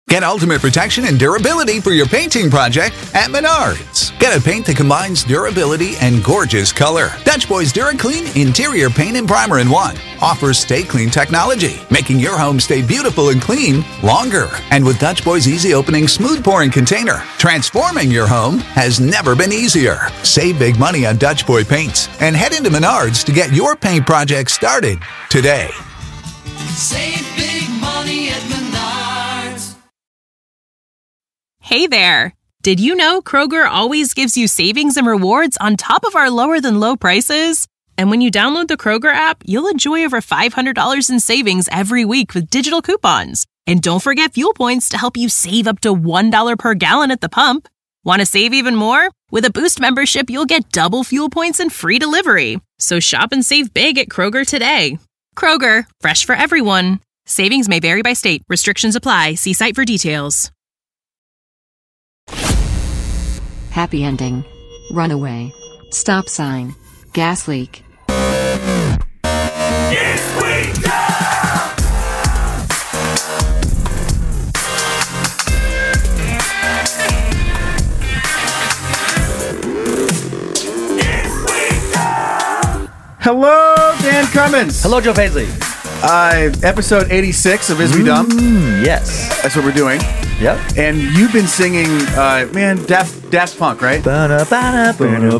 Get ultimate protection and durability for your painting project at Menards. Get a paint that combines durability and gorgeous color. Dutch Boy's DuraClean Interior Paint and Primer in One offers Stay Clean technology, making your home stay beautiful and clean longer. And with Dutch Boy's easy opening, smooth pouring container, transforming your home has never been easier. Save big money on Dutch Boy paints and head into Menards to get your paint project started today. Save big money at Menards. Hey there! Did you know Kroger always gives you savings and rewards on top of our lower-than-low prices? And when you download the Kroger app, you'll enjoy over $500 in savings every week with digital coupons. And don't forget fuel points to help you save up to $1 per gallon at the pump. Want to save even more? With a Boost membership, you'll get double fuel points and free delivery. So shop and save big at Kroger today. Kroger, fresh for everyone. Savings may vary by state. Restrictions apply. See site for details. Happy ending. Runaway. Stop sign. Gas leak. Hello, Dan Cummins. Hello, Joe Paisley. Episode 86 of Is We Dumb? Yes. That's what we're doing. Yep. And you've been singing, Daft Punk, right? That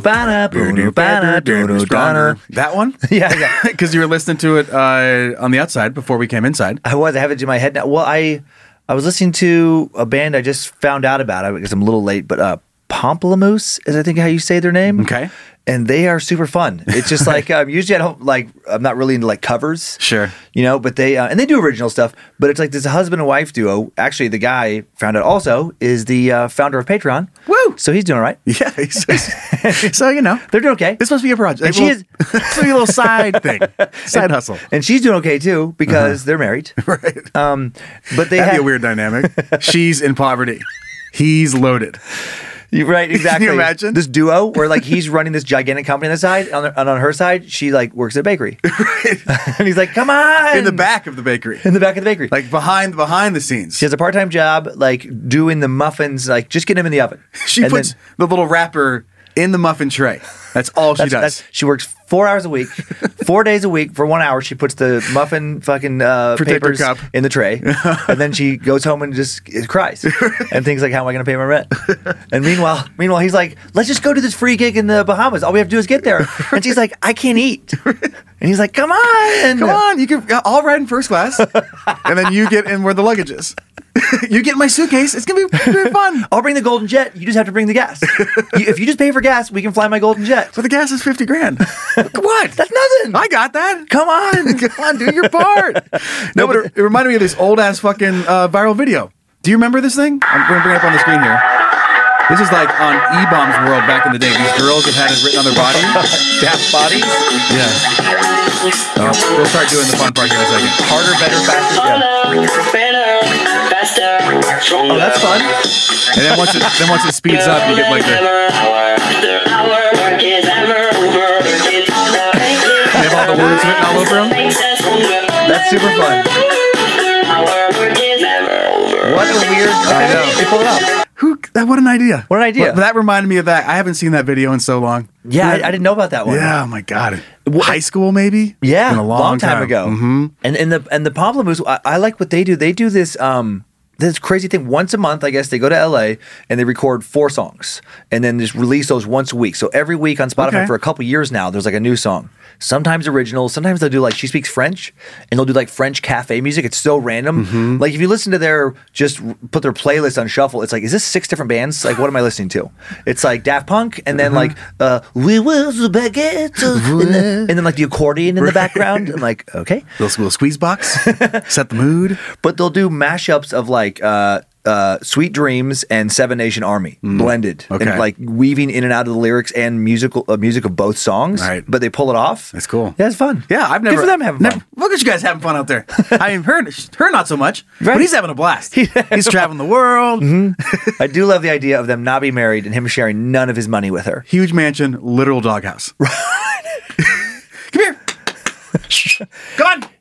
one? Yeah. Because you were listening to it on the outside before we came inside. I have it in my head now. Well, I was listening to a band I just found out about. I guess I'm a little late, but Pomplamoose is I think how you say their name. Okay. And they are super fun. It's just like usually I don't like. I'm not really into like covers. Sure. But they and they do original stuff. But it's like this husband and wife duo. Actually, the guy found out also is the founder of Patreon. Woo! So he's doing all right. Yeah. So they're doing okay. This must be a project. And she is. This must be a little side thing, side hustle. And she's doing okay too because they're married. Right. But they That'd have be a weird dynamic. She's in poverty. He's loaded. Right, exactly. Can you imagine? This duo where like he's running this gigantic company on the side, and on her side, she like works at a bakery. Right. And he's like, come on! In the back of the bakery. In the back of the bakery. Like behind the scenes. She has a part-time job, like doing the muffins, like just getting them in the oven. She puts the little wrapper in the muffin tray. That's all she does. She works 4 hours a week, 4 days a week. For 1 hour, she puts the muffin fucking papers cup in the tray. And then she goes home and just cries. And thinks like, how am I going to pay my rent? And meanwhile, he's like, let's just go to this free gig in the Bahamas. All we have to do is get there. And she's like, I can't eat. And he's like, come on. I'll ride in first class. And then you get in where the luggage is. You get my suitcase. It's going to be very fun. I'll bring the Golden Jet. You just have to bring the gas. If you just pay for gas, we can fly my Golden Jet. But the gas is $50,000. What? That's nothing. I got that. Come on. Come on, do your part. No, but it reminded me of this old-ass fucking viral video. Do you remember this thing? I'm going to bring it up on the screen here. This is like on E-Bombs World back in the day. These girls have had it written on their body. Daft bodies? Yeah. We'll start doing the fun part here in a second. Harder, better, faster. Yeah. Oh, that's fun. And then once it speeds up, you get like the... They have all the words written all over them. That's super fun. What a weird... I know. They pull it off. What an idea. What an idea. But that reminded me of that. I haven't seen that video in so long. Yeah, I didn't know about that one. Yeah, oh my God. High school, maybe? Yeah, been a long time ago. Mm-hmm. And the Pomplamoose, I like what they do. They do this crazy thing. Once a month, I guess, they go to LA and they record 4 songs and then just release those once a week. So every week on Spotify for a couple years now, there's like a new song. Sometimes original. Sometimes they'll do like, she speaks French and they'll do like French cafe music. It's so random. Mm-hmm. Like if you listen to just put their playlist on shuffle, it's like, is this 6 different bands? Like, what am I listening to? It's like Daft Punk and then like, we will baguette. And then like the accordion in the background. I'm like, okay. Little squeeze box. Set the mood. But they'll do mashups of like, Sweet Dreams and Seven Nation Army blended and like weaving in and out of the lyrics and music of both songs. Right. But they pull it off. That's cool. Yeah, it's fun. Yeah, I've never. Good for them having fun. Look at you guys having fun out there. I mean, her not so much, Right. but he's having a blast. He's traveling the world. Mm-hmm. I do love the idea of them not being married and him sharing none of his money with her. Huge mansion, literal doghouse. Come here. Come on.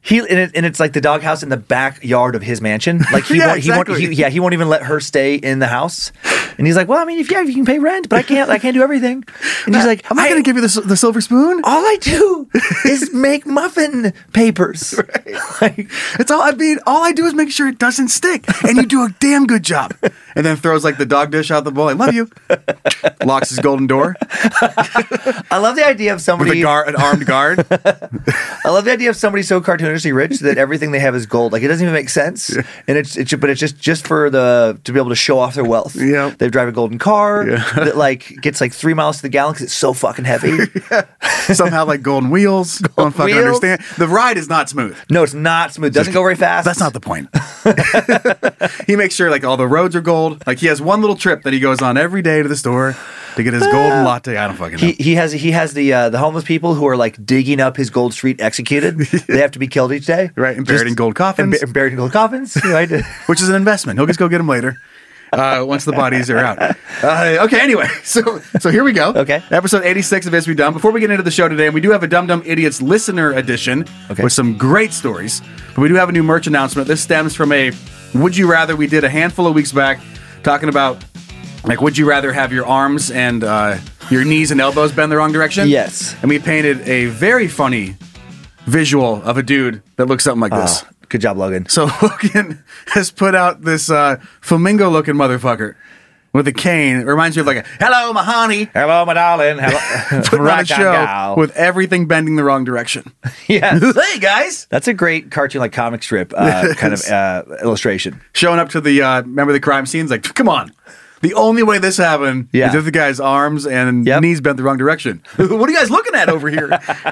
It's like the doghouse in the backyard of his mansion. Like he won't even let her stay in the house. And he's like, well, I mean, if you can pay rent, but I can't do everything. And he's like, I'm not going to give you the silver spoon. All I do is make muffin papers. Like, it's all. I mean, all I do is make sure it doesn't stick, and you do a damn good job. And then throws like the dog dish out the bowl. I love you. Locks his golden door. I love the idea of somebody with an armed guard. I love the idea of somebody so cartoonishly rich that everything they have is gold. Like it doesn't even make sense, and it's just for to be able to show off their wealth. Yeah, they drive a golden car that like gets like 3 miles to the gallon because it's so fucking heavy. Somehow like golden wheels. Don't fucking understand. The ride is not smooth. No, it's not smooth. Doesn't go very fast. That's not the point. He makes sure like all the roads are gold. Like he has one little trip that he goes on every day to the store to get his golden latte. I don't fucking know. He has the homeless people who are like digging up his gold street executed. They have to be killed each day. Right, and buried in gold coffins. Buried in gold coffins. Right. Which is an investment. He'll just go get them later. Once the bodies are out. Okay, anyway, so here we go. Okay. Episode 86 of Is We Dumb. Before we get into the show today, we do have a Dumb Dumb Idiots listener edition with some great stories. But we do have a new merch announcement. This stems from a Would You Rather we did a handful of weeks back, talking about, like, would you rather have your arms and your knees and elbows bend the wrong direction? Yes. And we painted a very funny visual of a dude that looks something like this. Good job, Logan. So Logan has put out this flamingo-looking motherfucker with a cane. It reminds me of like a, hello, my honey. Hello, my darling. Hello. Putting on a show with everything bending the wrong direction. Yeah. Hey, guys. That's a great cartoon, like comic strip kind of illustration. Showing up to the, remember the crime scenes? Like, come on. The only way this happened is if the guy's arms and knees bent the wrong direction. What are you guys looking at over here?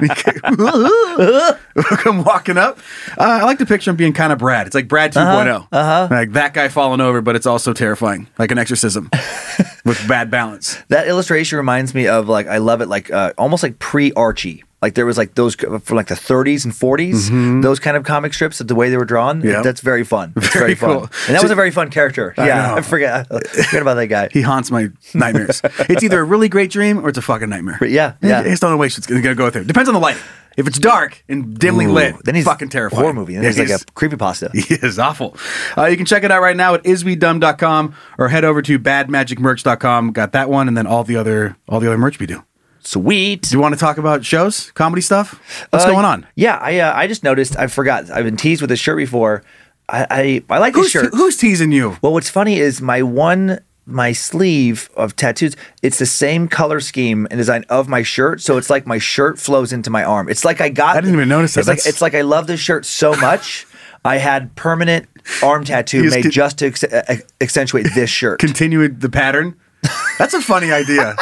Come walking up. I like to picture him being kind of Brad. It's like Brad 2.0. Like that guy falling over, but it's also terrifying. Like an exorcism with bad balance. That illustration reminds me of, like, I love it, like almost like pre-Archie. Like there was like those from like the 30s and 40s, those kind of comic strips, the way they were drawn. Yep. That's very fun. It's very fun. Cool. And that was a very fun character. I forget about that guy. He haunts my nightmares. It's either a really great dream or it's a fucking nightmare. But yeah. I just don't know which it's going to go through. Depends on the lighting. If it's dark and dimly lit, then he's fucking terrifying. Horror movie. And he's like a creepypasta. He is awful. You can check it out right now at iswedumb.com or head over to badmagicmerch.com. Got that one, and then all the other merch we do. Sweet. Do you want to talk about shows, comedy stuff? What's going on? Yeah, I just noticed. I forgot. I've been teased with this shirt before. I like this shirt. Who's teasing you? Well, what's funny is my sleeve of tattoos, it's the same color scheme and design of my shirt, so it's like my shirt flows into my arm. It's like I didn't even notice that. It's like I love this shirt so much. I had permanent arm tattoo made just to accentuate this shirt. Continued the pattern. That's a funny idea.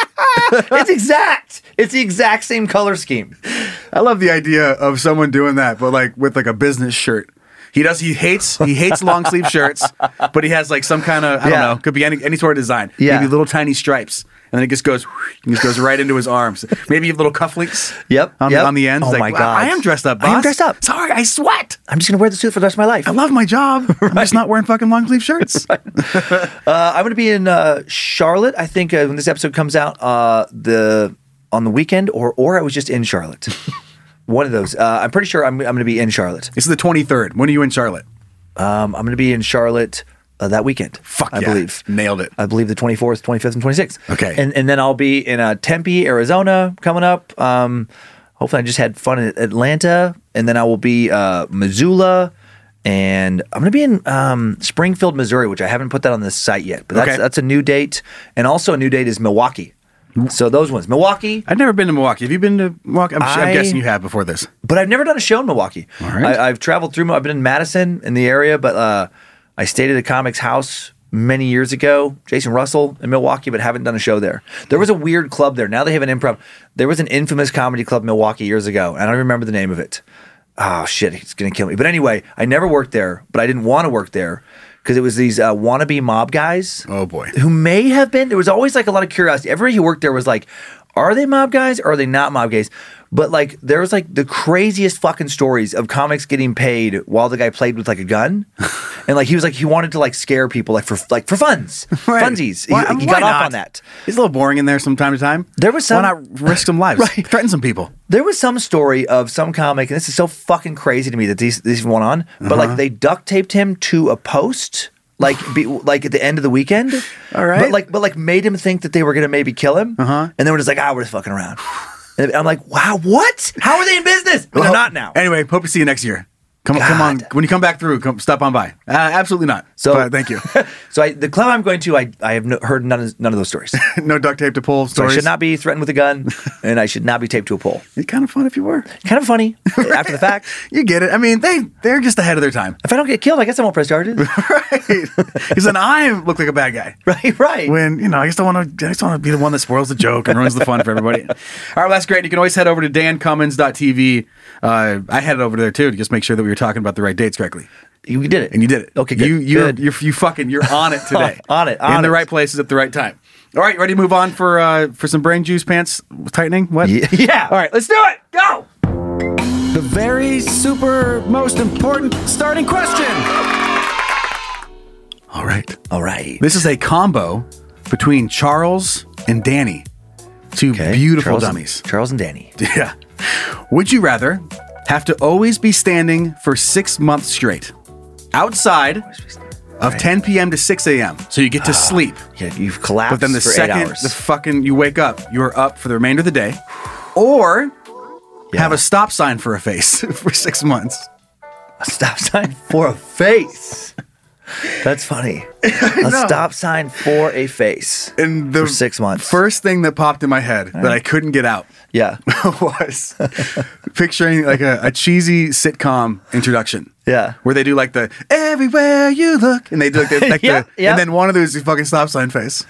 It's the exact same color scheme. I love the idea of someone doing that, but like with like a business shirt. He hates long sleeve shirts, but he has like some kind of, I don't know, could be any sort of design. Yeah. Maybe little tiny stripes. And then it just goes right into his arms. Maybe little cufflinks. On the ends. Oh, like, my God. I am dressed up, boss. I am dressed up. Sorry, I sweat. I'm just going to wear the suit for the rest of my life. I love my job. I'm just not wearing fucking long sleeve shirts. I'm going to be in Charlotte, I think, when this episode comes out, on the weekend, or I was just in Charlotte. One of those. I'm pretty sure I'm going to be in Charlotte. This is the 23rd. When are you in Charlotte? I'm going to be in Charlotte that weekend. I believe. Nailed it. I believe the 24th, 25th, and 26th. Okay. And then I'll be in Tempe, Arizona coming up. Hopefully I just had fun in Atlanta. And then I will be Missoula. And I'm going to be in Springfield, Missouri, which I haven't put that on this site yet. But that's a new date. And also a new date is Milwaukee. So those ones. Milwaukee. I've never been to Milwaukee. Have you been to Milwaukee? I'm guessing you have before this. But I've never done a show in Milwaukee. All right. I've traveled through. I've been in Madison in the area, but I stayed at a comics house many years ago, Jason Russell in Milwaukee, but haven't done a show there. There was a weird club there. Now they have an improv. There was an infamous comedy club in Milwaukee years ago, and I don't remember the name of it. Oh, shit. It's going to kill me. But anyway, I never worked there, but I didn't want to work there. Because it was these wannabe mob guys. Oh, boy. Who may have been. There was always like a lot of curiosity. Everybody who worked there was like, are they mob guys or are they not mob guys? But like there was like the craziest fucking stories of comics getting paid while the guy played with like a gun, and like he was like he wanted to like scare people like for funsies. Why- He why got off not? on that. He's a little boring in there from time to time. There was some- Why not risk some lives? Right. Threaten some people. There was some story of some comic, and this is so fucking crazy to me that these even went on. But like they duct taped him to a post, like like at the end of the weekend. All right. But like made him think that they were gonna maybe kill him. And then we're just like, we're just fucking around. And I'm like, wow, what? How are they in business? But they're not now. Anyway, hope to see you next year. Come on. When you come back through, stop on by. Absolutely not. But thank you. So the club I'm going to, I have heard none of those stories. No duct tape to pull So stories. I should not be threatened with a gun, and I should not be taped to a pole. It's kind of fun if you were. Kind of funny after the fact. You get it. I mean, they're just ahead of their time. If I don't get killed, I guess I won't press charges. Right. Because then I look like a bad guy. Right. When, I just want to be the one that spoils the joke and ruins the fun for everybody. All right, well, that's great. You can always head over to dancummins.tv. I headed over there too to just make sure that we were talking about the right dates correctly. You did it. And you did it. Okay, good. You're on it today. On it. In the right places at the right time. All right, ready to move on for some brain juice pants tightening? What? Yeah. All right, let's do it. Go. The very super most important starting question. All right. This This is a combo between Charles and Danny. Two beautiful dummies. Charles and Danny. Yeah. Would you rather have to always be standing for 6 months straight outside of 10 p.m. to 6 a.m. so you get to sleep? Yeah, you've collapsed But then the for 8 second hours. you wake up, you're up for the remainder of the day, or have a stop sign for a face for 6 months. A stop sign for a face. That's funny. A stop sign for a face. And the for 6 months. First thing that popped in my head that I couldn't get out Yeah. was picturing like a cheesy sitcom introduction. Yeah. Where they do like the everywhere you look, and they do like Yeah. and then one of those is fucking stop sign face.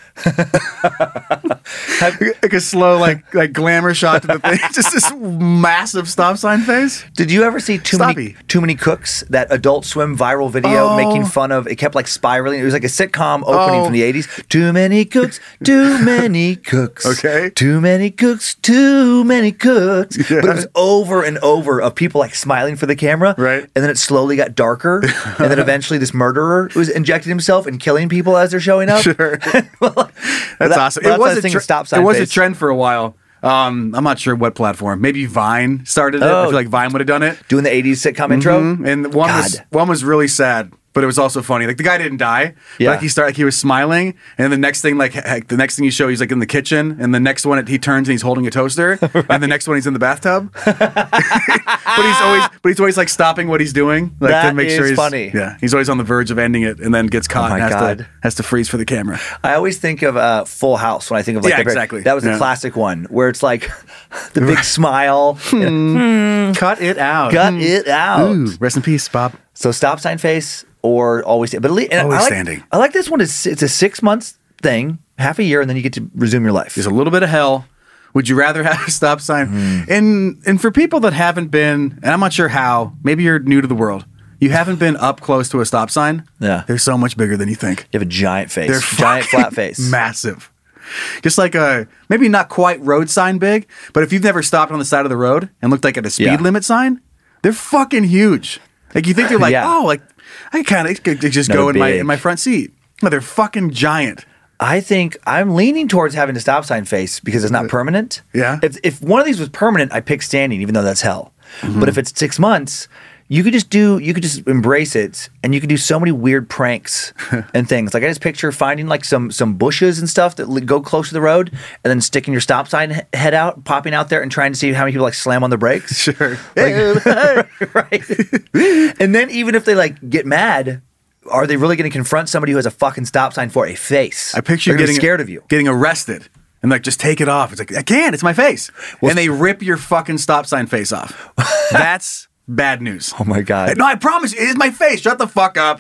Like a slow like glamour shot to the thing, just this massive stop sign face. Did you ever see Too Many Cooks, that Adult Swim viral video making fun of, it kept like spiraling. It was like a sitcom opening from the 80s. Too many cooks, too many cooks. Okay. Too many cooks, too many cooks. Yeah. But it was over and over of people like smiling for the camera. Right. And then it slowly got darker. And then eventually this murderer was injecting himself and killing people as they're showing up. Sure. That's awesome. It was a trend for a while. I'm not sure what platform. Maybe Vine started it. I feel like Vine would have done it. Doing the 80s sitcom intro. And one was really sad, but it was also funny. Like the guy didn't die. Yeah. But like he was smiling, and the next thing you show, he's like in the kitchen, and the next one he turns and he's holding a toaster, and the next one he's in the bathtub. but he's always like stopping what he's doing, like That to make is sure he's funny. Yeah, he's always on the verge of ending it, and then gets caught my and God. has to freeze for the camera. I always think of Full House when I think of like Yeah, exactly. That was a Yeah. classic one where it's like the big smile. Cut it out. Cut it out. Ooh, rest in peace, Bob. So stop sign face or always, but Always standing. I like this one. It's a 6 months thing, half a year, and then you get to resume your life. There's a little bit of hell. Would you rather have a stop sign? And for people that haven't been, and I'm not sure how, maybe you're new to the world, you haven't been up close to a stop sign. Yeah. They're so much bigger than you think. You have a giant face, They're giant fucking flat face. massive. Just like maybe not quite road sign big, but if you've never stopped on the side of the road and looked like at a speed limit sign, they're fucking huge. Like you think they're like, Yeah. oh, like I kind of could just No, go in big. my front seat. No, they're fucking giant. I think I'm leaning towards having a stop sign face because it's not permanent. Yeah. If one of these was permanent, I pick standing, even though that's hell. But if it's 6 months, you could just embrace it, and you could do so many weird pranks and things. Like I just picture finding like some bushes and stuff that go close to the road, and then sticking your stop sign head out, popping out there, and trying to see how many people like slam on the brakes. Sure. Right. And then even if they like get mad, are they really going to confront somebody who has a fucking stop sign for a face? I picture They're you gonna be getting scared of you. getting arrested, and like just take it off. It's like I can't. It's my face, and they rip your fucking stop sign face off. That's bad news. Oh my God. No, I promise you, it is my face. Shut the fuck up.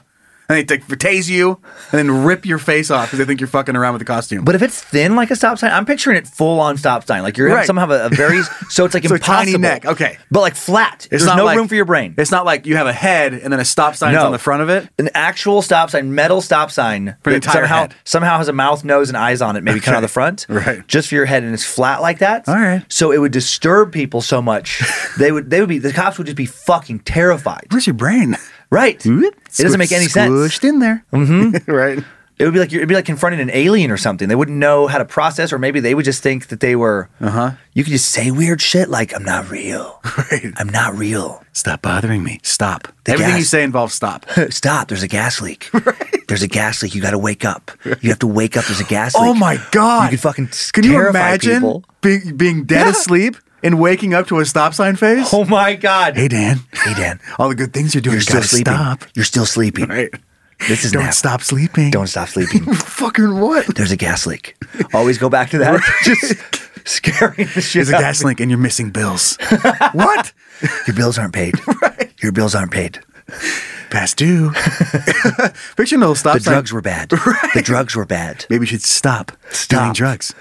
And they tase you and then rip your face off because they think you're fucking around with the costume. But if it's thin like a stop sign, I'm picturing it full on stop sign. Like you're going to somehow have a very, so it's like so impossible. tiny neck, okay. But like flat. There's not no like, room for your brain. It's not like you have a head and then a stop sign on the front of it. An actual stop sign, metal stop sign. For the entire head. Somehow has a mouth, nose, and eyes on it, maybe kind of the front. Right. Just for your head, and it's flat like that. All right. So it would disturb people so much. The cops would just be fucking terrified. Where's your brain? Right. It doesn't make any sense. Squished in there. Mm-hmm. Right. It'd be like confronting an alien or something. They wouldn't know how to process, or maybe they would just think that they were. You could just say weird shit like, "I'm not real. Right. I'm not real. Stop bothering me. Stop." Everything you say involves stop. Stop. There's a gas leak. Right. There's a gas leak. You got to wake up. You have to wake up. There's a gas leak. Oh my God. You could fucking Can you terrify imagine people. being dead asleep and waking up to a stop sign face? Oh my God. Hey Dan. Hey Dan. All the good things you're doing. You're still sleeping. Stop. You're still sleeping. Right. This is Don't nap. stop sleeping. Don't stop sleeping. Fucking what? There's a gas leak. Always go back to that. Just scaring the shit There's a out gas of me. leak and you're missing bills. What? Your bills aren't paid. Right. Your bills aren't paid. Past due. Picture no stop The sign. drugs were bad. Right. The drugs were bad. Maybe you should stop doing Stop. drugs.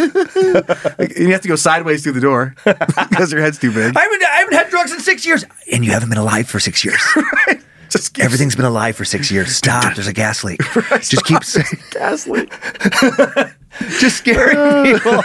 You have to go sideways through the door because your head's too big. I haven't had drugs in 6 years. And you haven't been alive for 6 years. Right. Just keep Everything's been alive for 6 years. Stop. There's a gas leak. Right, Just keep saying. gas leak. Just scaring people.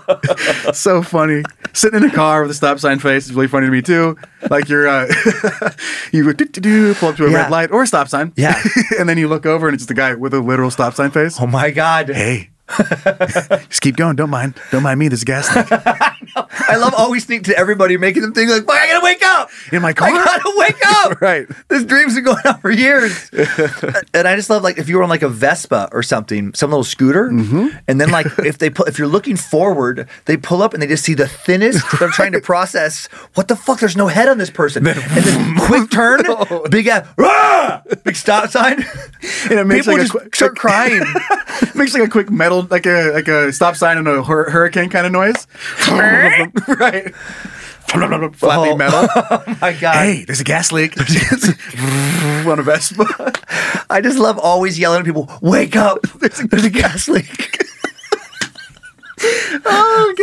So funny. Sitting in a car with a stop sign face is really funny to me too. Like you're, you go pull up to a Yeah. red light or a stop sign. Yeah. And then you look over and it's just a guy with a literal stop sign face. Oh my God. Hey. Just keep going. Don't mind me. There's a gas leak I love always thinking to everybody, making them think like, "Boy, I gotta wake up in my car. I gotta wake up." Right. This dream's been going on for years. And I just love, like, if you were on like a Vespa or something, some little scooter, and then like if you're looking forward, they pull up and they just see the thinnest. They're trying to process, what the fuck? There's no head on this person. And then quick turn, big ass, rah! Big stop sign, And it makes people like just start crying. makes like a quick metal, like a stop sign and a hurricane kind of noise. Right. Flapping metal. Oh my God. Hey, there's a gas leak. On a Vespa. I just love always yelling at people, "Wake up! There's a gas leak." Oh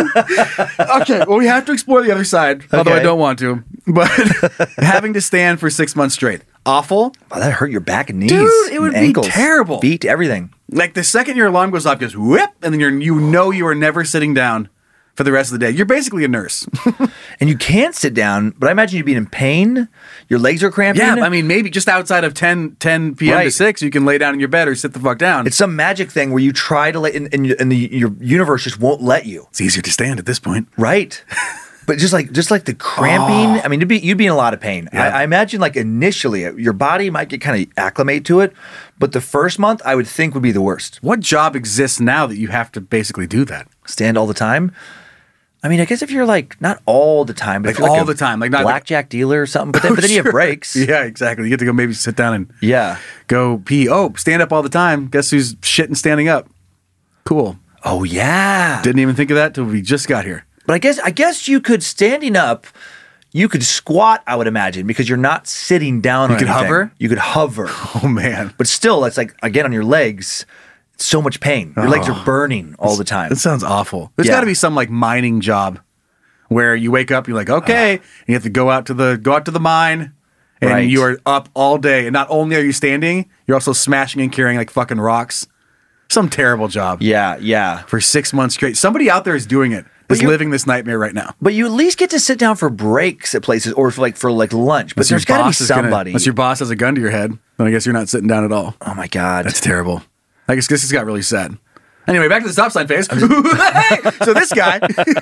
God. Okay, well, we have to explore the other side, although I Okay. don't want to. But having to stand for 6 months straight, awful. Oh, that hurt your back and knees. Dude, it would and be ankles, terrible. Feet, everything. Like the second your alarm goes off, goes whip, and then you are never sitting down for the rest of the day. You're basically a nurse. And you can't sit down, but I imagine you'd be in pain. Your legs are cramping. Yeah, I mean, maybe just outside of 10 p.m. to Right. 6, you can lay down in your bed or sit the fuck down. It's some magic thing where you try to lay, and your universe just won't let you. It's easier to stand at this point. Right. But just like the cramping, I mean, you'd be in a lot of pain. Yeah. I imagine like initially your body might get kind of acclimate to it, but the first month I would think would be the worst. What job exists now that you have to basically do that? Stand all the time. I mean, I guess if you're like not all the time, but if Like you're all a the time, like not blackjack dealer or something. But then you have Sure. breaks. Yeah, exactly. You get to go maybe sit down and Yeah. go pee. Oh, stand up all the time. Guess who's shitting standing up? Cool. Oh yeah. Didn't even think of that till we just got here. But I guess you could standing up. You could squat, I would imagine, because you're not sitting down. You could hover? You could hover, Oh man, but still, that's like again on your legs. So much pain. Your legs are burning all the time. that sounds awful. There's Yeah. got to be some like mining job where you wake up, you're like, okay, and you have to go out to the mine, and Right. you are up all day. And not only are you standing, you're also smashing and carrying like fucking rocks. Some terrible job. Yeah. For 6 months straight. Somebody out there is doing it. Is living this nightmare right now. But you at least get to sit down for breaks at places or for like lunch. But Unless your there's got to be boss is gonna- somebody. unless your boss has a gun to your head, then I guess you're not sitting down at all. Oh my God. That's terrible. I guess this has got really sad. Anyway, back to the stop sign face. Hey! So this guy,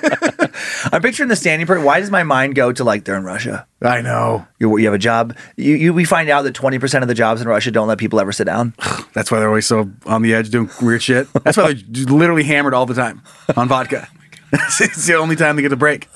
I'm picturing the standing part. Why does my mind go to like they're in Russia? I know. You have a job. We find out that 20% of the jobs in Russia don't let people ever sit down. That's why they're always so on the edge doing weird shit. That's why they're literally hammered all the time on vodka. It's the only time they get a break.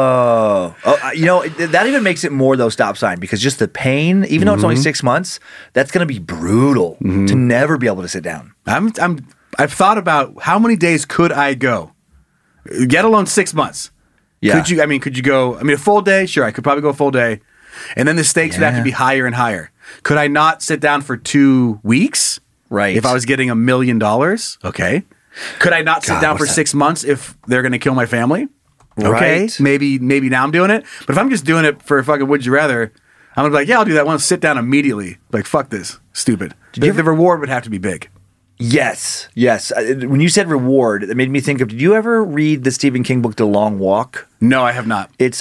That even makes it more though stop sign because just the pain, even though it's only 6 months, that's going to be brutal to never be able to sit down. I've thought about how many days could I go, get alone 6 months. Yeah. Could you go? I mean, a full day. Sure, I could probably go a full day, and then the stakes would have to be higher and higher. Could I not sit down for 2 weeks? Right. If I was getting $1 million, okay. Could I not sit down for 6 months if they're going to kill my family? Okay. Right. Maybe now I'm doing it. But if I'm just doing it for fucking would you rather, I'm going to be like, yeah, I'll do that. I want to sit down immediately. Like, fuck this. Stupid. The reward would have to be big. Yes. When you said reward, it made me think of, did you ever read the Stephen King book, The Long Walk? No, I have not. It's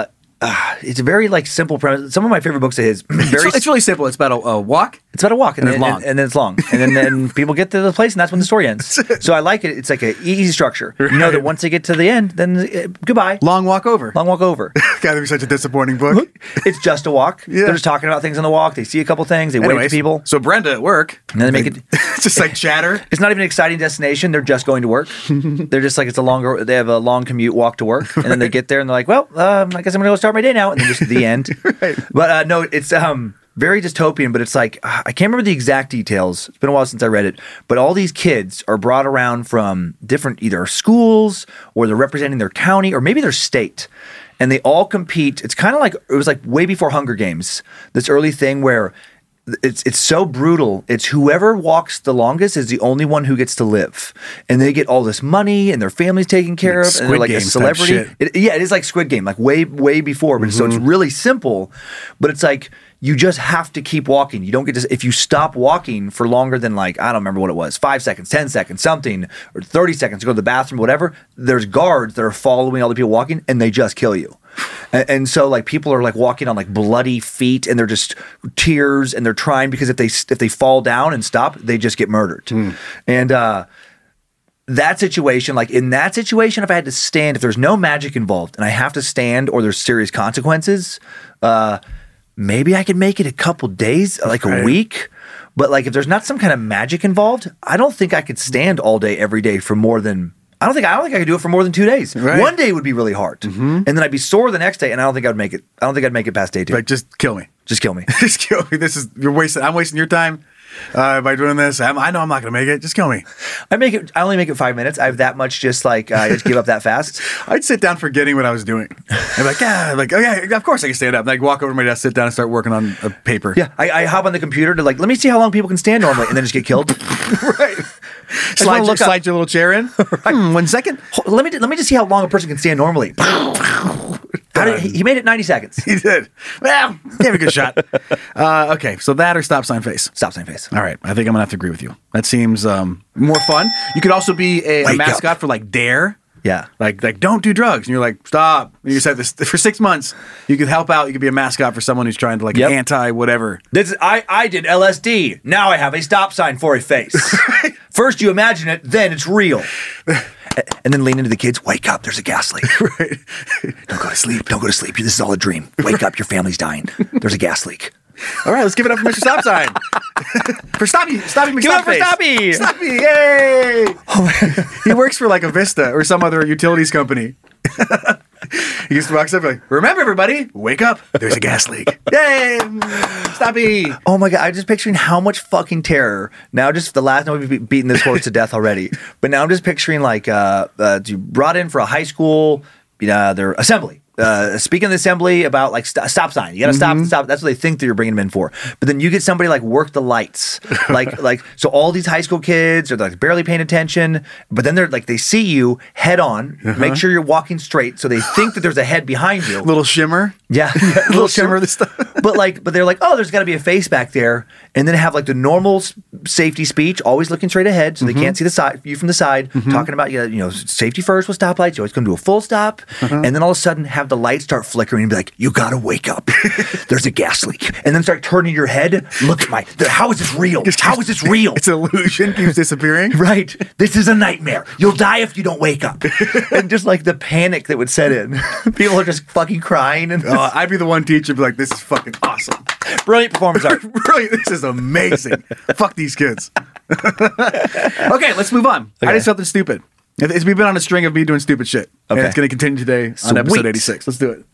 a very like simple premise. Some of my favorite books of his. It's really simple. It's about a walk. It's about a walk, and it's long. And then it's long, and then people get to the place, and that's when the story ends. So I like it. It's like an easy structure. Right. You know that once they get to the end, then goodbye. Long walk over. Long walk over. God, that'd be such a disappointing book. It's just a walk. Yeah. They're just talking about things on the walk. They see a couple things. They wave to people. So Brenda at work. And then they make it. It's just like chatter. It's not even an exciting destination. They're just going to work. They're just like they have a long commute walk to work, and then they get there and they're like, well, I guess I'm gonna go start my day now, and then just the end. Right. But no, it's very dystopian, but it's like, I can't remember the exact details. It's been a while since I read it, but all these kids are brought around from different either schools or they're representing their county or maybe their state. And they all compete. It's kind of like, it was like way before Hunger Games, this early thing where it's so brutal. It's whoever walks the longest is the only one who gets to live. And they get all this money and their family's taken care of. And they're like a celebrity. It is like Squid Game, like way before. But so it's really simple, but it's like, you just have to keep walking. You don't get to, if you stop walking for longer than like, I don't remember what it was, 5 seconds, 10 seconds, something, or 30 seconds to go to the bathroom, whatever, there's guards that are following all the people walking and they just kill you. And so like people are like walking on like bloody feet and they're just tears and they're trying because if they fall down and stop, they just get murdered. And that situation, like in that situation, if I had to stand, if there's no magic involved and I have to stand or there's serious consequences, maybe I could make it a couple days, like a week. But like if there's not some kind of magic involved, I don't think I could stand all day every day for more than I don't think I could do it for more than 2 days. Right. One day would be really hard. And then I'd be sore the next day and I don't think I'd make it. I don't think I'd make it past day 2. Like just kill me. Just kill me. Just kill me. I'm wasting your time by doing this. I know I'm not going to make it. Just kill me. I only make it 5 minutes. I have that much just like, I just give up that fast. I'd sit down forgetting what I was doing. I'm like, okay, of course I can stand up. And I'd walk over to my desk, sit down and start working on a paper. Yeah. I hop on the computer to like, let me see how long people can stand normally and then just get killed. Right. Slide your little chair in. Right. 1 second. Let me just see how long a person can stand normally. He made it 90 seconds. He did. Well, gave a good shot. Okay, so that or stop sign face. Stop sign face. All right, I think I'm gonna have to agree with you. That seems more fun. You could also be a mascot for like Dare. Yeah. Like don't do drugs. And you're like, stop. And you said this for 6 months. You could help out. You could be a mascot for someone who's trying to like anti whatever. I did LSD. Now I have a stop sign for a face. First you imagine it, then it's real. And then lean into the kids. Wake up. There's a gas leak. Right. Don't go to sleep. Don't go to sleep. This is all a dream. Wake up. Your family's dying. There's a gas leak. All right, let's give it up for Mr. Stop Sign. For Stoppy McStopface. Give it up for Stoppy. Stoppy, yay! He works for like a Vista or some other utilities company. He just walks up like, remember everybody, wake up. There's a gas leak. Yay! Stoppy. Oh my God, I'm just picturing how much fucking terror. Now just the last time we've beaten this horse to death already. But now I'm just picturing like you brought in for a high school, their assembly. Speaking of the assembly about like stop sign, you got to stop. That's what they think that you're bringing them in for. But then you get somebody like work the lights, like so all these high school kids are like barely paying attention. But then they're like they see you head on, make sure you're walking straight, so they think that there's a head behind you. Little shimmer, yeah, little shimmer. This stuff. But they're like, oh, there's got to be a face back there, and then have like the normal safety speech, always looking straight ahead, so they can't see the side you from the side, talking about safety first with stoplights. You always come to a full stop, and then all of a sudden have the lights start flickering and be like, you gotta wake up. There's a gas leak. And then start turning your head. Look at how is this real? How is this real? It's an illusion. Keeps disappearing. Right. This is a nightmare. You'll die if you don't wake up. And just like the panic that would set in. People are just fucking crying. And I'd be the one teacher be like, this is fucking awesome. Brilliant performance art. Brilliant. This is amazing. Fuck these kids. Okay, let's move on. Okay. I did something stupid. We've been on a string of me doing stupid shit. Okay. And it's going to continue today on episode 86. Let's do it.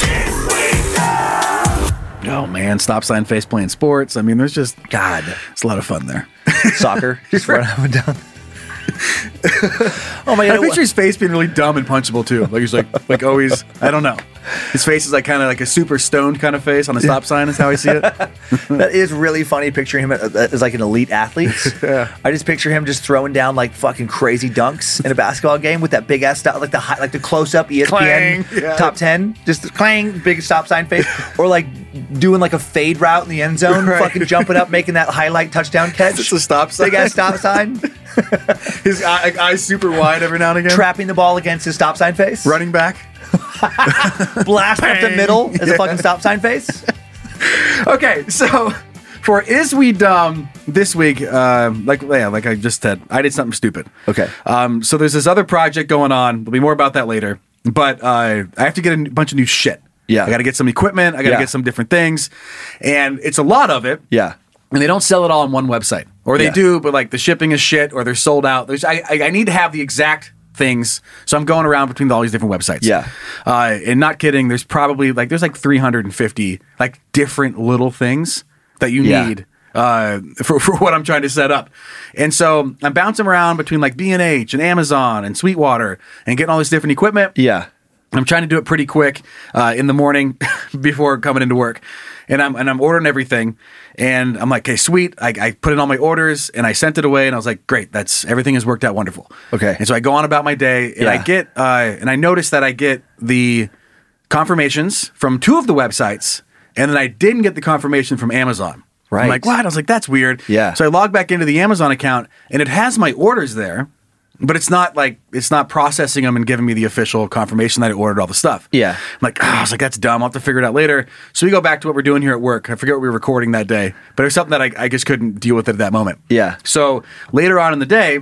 Oh, man. Stop sign face playing sports. I mean, there's just... God. It's a lot of fun there. Soccer. Just run up and down. Oh my I god! picture his face being really dumb and punchable too. Like he's like always. I don't know. His face is like kind of like a super stoned kind of face on a stop sign. Is how I see it. That is really funny. Picturing him as like an elite athlete. Yeah. I just picture him just throwing down like fucking crazy dunks in a basketball game with that big ass stop, like the close up ESPN Clang. Yeah. top 10, just clang, big stop sign face, or like doing like a fade route in the end zone, Right. fucking jumping up, making that highlight touchdown catch. It's a stop sign. Big ass stop sign, His eyes super wide every now and again. trapping the ball against his stop sign face, Running back. blast up the Bang. middle as a fucking stop sign face. Okay, so for Is We Dumb this week, like I just said, I did something stupid. Okay. So there's this other project going on. There'll be more about that later. But I have to get a bunch of new shit. Yeah. I got to get some equipment. I got to Yeah. get some different things. And it's a lot of it. Yeah. And they don't sell it all on one website. Or they Yeah. do, but like the shipping is shit or they're sold out. I need to have the exact things. So I'm going around between all these different websites. Yeah. And not kidding, there's probably like 350 like different little things that you Yeah. need for what I'm trying to set up. And so I'm bouncing around between like B&H and Amazon and Sweetwater and getting all this different equipment. Yeah. I'm trying to do it pretty quick in the morning before coming into work, and I'm ordering everything, and I'm like, okay, sweet. I put in all my orders and I sent it away, and I was like, great, everything has worked out wonderful. Okay. And so I go on about my day, and Yeah. I get and I notice that I get the confirmations from two of the websites, and then I didn't get the confirmation from Amazon. Right. I'm like, what? I was like, that's weird. Yeah. So I log back into the Amazon account, and it has my orders there. But it's not processing them and giving me the official confirmation that I ordered all the stuff. Yeah. I'm like, I was like, that's dumb. I'll have to figure it out later. So we go back to what we're doing here at work. I forget what we were recording that day, but it was something that I just couldn't deal with it at that moment. Yeah. So later on in the day,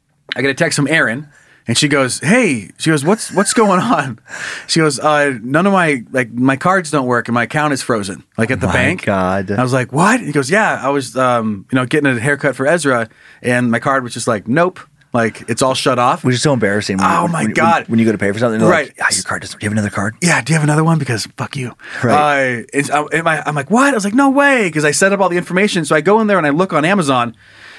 I get a text from Erin, and she goes, hey, what's going on? She goes, none of my cards don't work and my account is frozen, like at the My bank. God. I was like, what? He goes, yeah, I was, getting a haircut for Ezra, and my card was just like, nope. Like, it's all shut off. Which is so embarrassing. Oh, my God. When you go to pay for something, they're Right. like, your card doesn't. Do you have another card? Yeah, do you have another one? Because fuck you. Right. I'm like, what? I was like, no way. Because I set up all the information. So I go in there and I look on Amazon,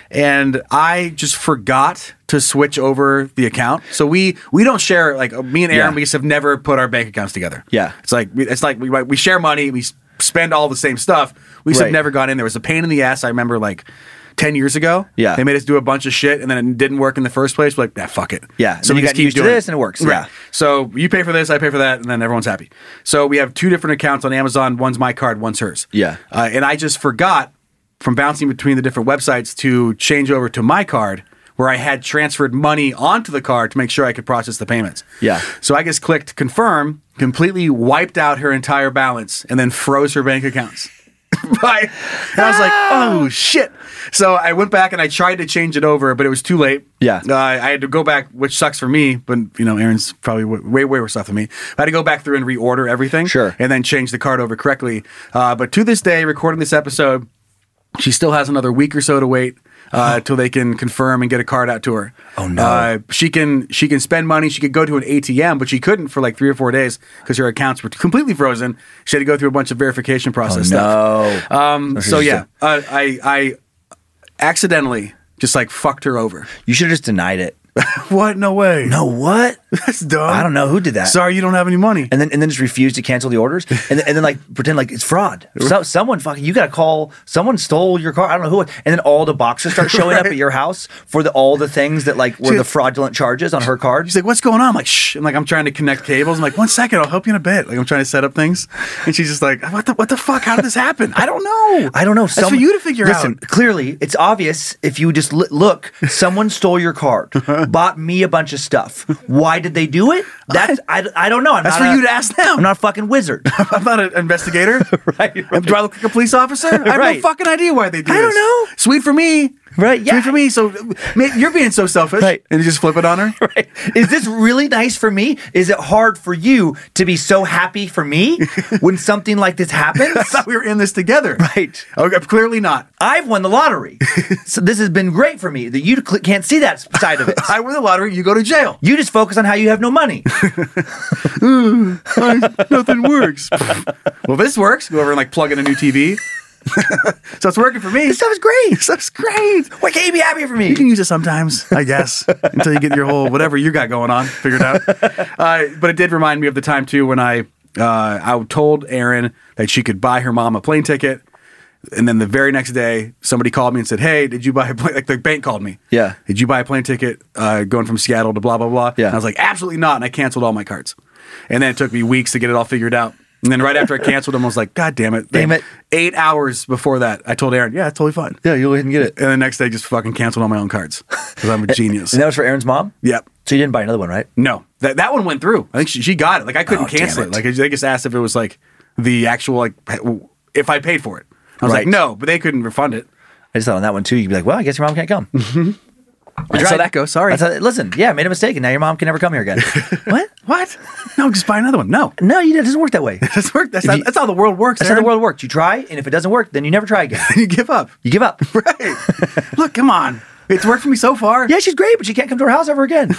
and I just forgot to switch over the account. So we don't share, like me and Aaron, Yeah. we just have never put our bank accounts together. Yeah. It's like we share money. We spend all the same stuff. We just have Right. never gone in there. It was a pain in the ass. I remember like 10 years ago. Yeah. They made us do a bunch of shit, and then it didn't work in the first place. We're like, fuck it. Yeah. So Then we you just got keep used to doing this and it works. Right. Yeah. So you pay for this, I pay for that, and then everyone's happy. So we have two different accounts on Amazon. One's my card, one's hers. Yeah. And I just forgot from bouncing between the different websites to change over to my card, where I had transferred money onto the card to make sure I could process the payments. Yeah. So I just clicked confirm, completely wiped out her entire balance, and then froze her bank accounts. And I was like, oh shit. So I went back and I tried to change it over, but it was too late. Yeah. I had to go back, which sucks for me, but Aaron's probably way worse off than me. I had to go back through and reorder everything. Sure. And then change the card over correctly. But to this day, recording this episode, she still has another week or so to wait till they can confirm and get a card out to her. Oh, no. She can spend money. She could go to an ATM, but she couldn't for like 3 or 4 days because her accounts were completely frozen. She had to go through a bunch of verification process stuff. No. So yeah, I accidentally just like fucked her over. You should have just denied it. What? No way. No, what? That's dumb. I don't know who did that. Sorry, you don't have any money. And then just refuse to cancel the orders, and then like pretend like it's fraud. So, someone fucking, you got to call. Someone stole your car. I don't know who. And then all the boxes start showing up at your house for all the things that like were the fraudulent charges on her card. She's like, "What's going on?" I'm like, "Shh." I'm trying to connect cables. I'm like, "1 second, I'll help you in a bit." Like I'm trying to set up things, and she's just like, "What the fuck? How did this happen?" I don't know. I don't know. That's for you to figure Listen, out. clearly, it's obvious if you just look. Someone stole your card, bought me a bunch of stuff. Why did they do it? That's I don't know. That's for you to ask them. I'm not a fucking wizard. I'm not an investigator. Right. Do I look like a police officer? I have no Right. fucking idea why they do I this. don't know. Sweet for me. Right, yeah. Sweet for me. So you're being so selfish. Right. And you just flip it on her. Right. Is this really nice for me? Is it hard for you to be so happy for me when something like this happens? I thought we were in this together. Right. Okay, clearly not. I've won the lottery. So this has been great for me that you can't see that side of it. I win the lottery, you go to jail. You just focus on how you have no money. Nothing works. Well, this works. Go over and like plug in a new TV. So it's working for me. This stuff is great. This stuff's great. Why can't you be happier for me? You can use it sometimes, I guess, until you get your whole whatever you got going on figured out. But it did remind me of the time too when I told Erin that she could buy her mom a plane ticket. And then the very next day, somebody called me and said, "Hey, did you buy a plane?" Like the bank called me. Yeah. Did you buy a plane ticket going from Seattle to blah, blah, blah? Yeah. And I was like, absolutely not. And I canceled all my cards. And then it took me weeks to get it all figured out. And then right after I canceled them, I was like, God damn it. Damn it. 8 hours before that, I told Erin, yeah, it's totally fine. Yeah, you'll even get it. And the next day, just fucking canceled all my own cards because I'm a genius. And that was for Aaron's mom? Yep. So you didn't buy another one, right? No, that one went through. I think she got it. Like I couldn't Oh, cancel damn it. it. Like they just asked if it was like the actual like if I paid for it. I was Right. like, no, but they couldn't refund it. I just thought on that one too, you'd be like, well, I guess your mom can't come. That's how that goes. Sorry. Listen, yeah, I made a mistake and now your mom can never come here again. What? What? No, just buy another one. No. No, it doesn't work that way. That's work. That's, If not, you- that's how the world works. That's how the Aaron. world works. You try, and if it doesn't work, then you never try again. You give up. You give up. Right. Look, come on. It's worked for me so far. Yeah, she's great, but she can't come to our house ever again.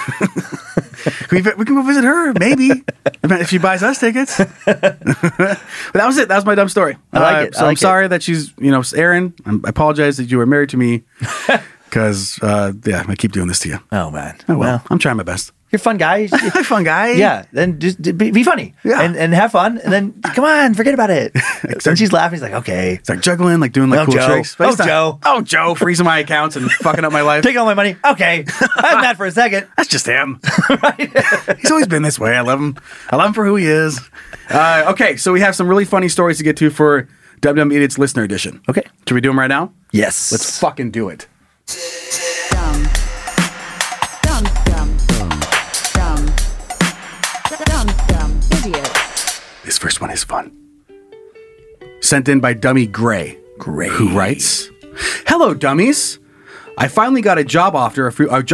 We can go visit her, maybe, if she buys us tickets. But that was it. That was my dumb story. I like it. So I'm sorry that she's, Erin, I apologize that you were married to me because, I keep doing this to you. Oh, man. Oh, well, I'm trying my best. You're a fun guy. Hi, fun guy. Yeah, then just be funny. Yeah. And have fun, and then come on, forget about it. And she's laughing. He's like, okay. It's like juggling, like doing like Oh, cool Joe. tricks. Oh, it's not- Joe. Oh, Joe, freezing my accounts and fucking up my life. Taking all my money. Okay. I'm mad for a second. That's just him. He's always been this way. I love him. I love him for who he is. Okay, so we have some really funny stories to get to for Dum Dum Idiots Listener Edition. Okay. Should we do them right now? Yes. Let's fucking do it. Dumb. Dumb, dumb. Dumb. Dumb, dumb. Idiot. This first one is fun. Sent in by Dummy Gray. Who writes, "Hello, dummies. I finally got a job offer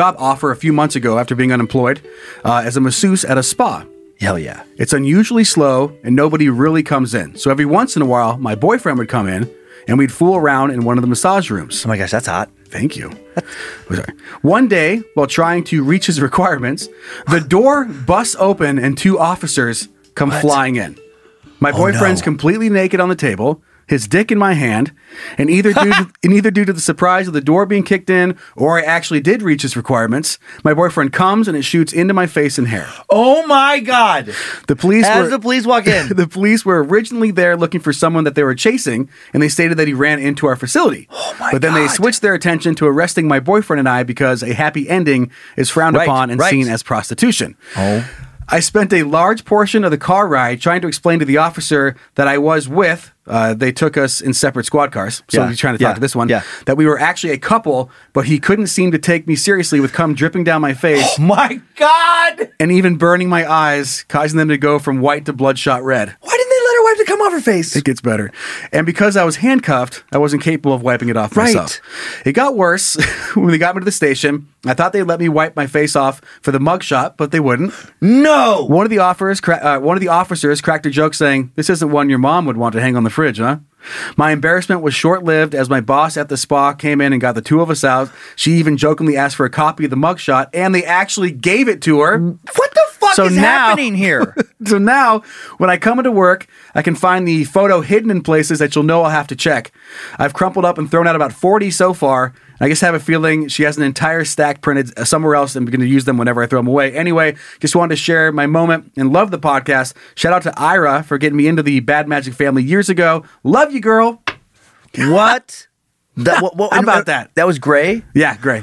a few months ago after being unemployed as a masseuse at a spa. Hell yeah. It's unusually slow and nobody really comes in. So every once in a while, my boyfriend would come in and we'd fool around in one of the massage rooms. Oh my gosh, that's hot. Thank you. Sorry. One day, while trying to reach his requirements, the door busts open and two officers come flying in. My boyfriend's no. completely naked on the table, his dick in my hand, and either due to the surprise of the door being kicked in or I actually did reach his requirements, my boyfriend comes and it shoots into my face and hair. Oh my God. The police As the police walk in. The police were originally there looking for someone that they were chasing, and they stated that he ran into our facility. But then they God. switched their attention to arresting my boyfriend and I because a happy ending is frowned Right, upon and right. seen as prostitution. Oh. I spent a large portion of the car ride trying to explain to the officer that I was with. They took us in separate squad cars. So Yeah, he's trying to yeah, talk to this one. yeah. That we were actually a couple, but he couldn't seem to take me seriously with cum dripping down my face My God. and even burning my eyes, causing them to go from white to bloodshot red. Why didn't they let her wipe the cum off her face? It gets better. And because I was handcuffed, I wasn't capable of wiping it off Right. myself. It got worse when they got me to the station. I thought they'd let me wipe my face off for the mugshot, but they wouldn't. No. One of the officers cracked a joke saying, "This isn't one your mom would want to hang on the fridge, huh?" My embarrassment was short-lived as my boss at the spa came in and got the two of us out. She even jokingly asked for a copy of the mugshot, and they actually gave it to her. What the fuck is happening here? So now, when I come into work, I can find the photo hidden in places that you'll know I'll have to check. I've crumpled up and thrown out about 40 so far. I just have a feeling she has an entire stack printed somewhere else and I'm going to use them whenever I throw them away. Anyway, just wanted to share my moment and love the podcast. Shout out to Ira for getting me into the Bad Magic family years ago. Love you, girl. What? What How about that? That was Gray? Yeah, great.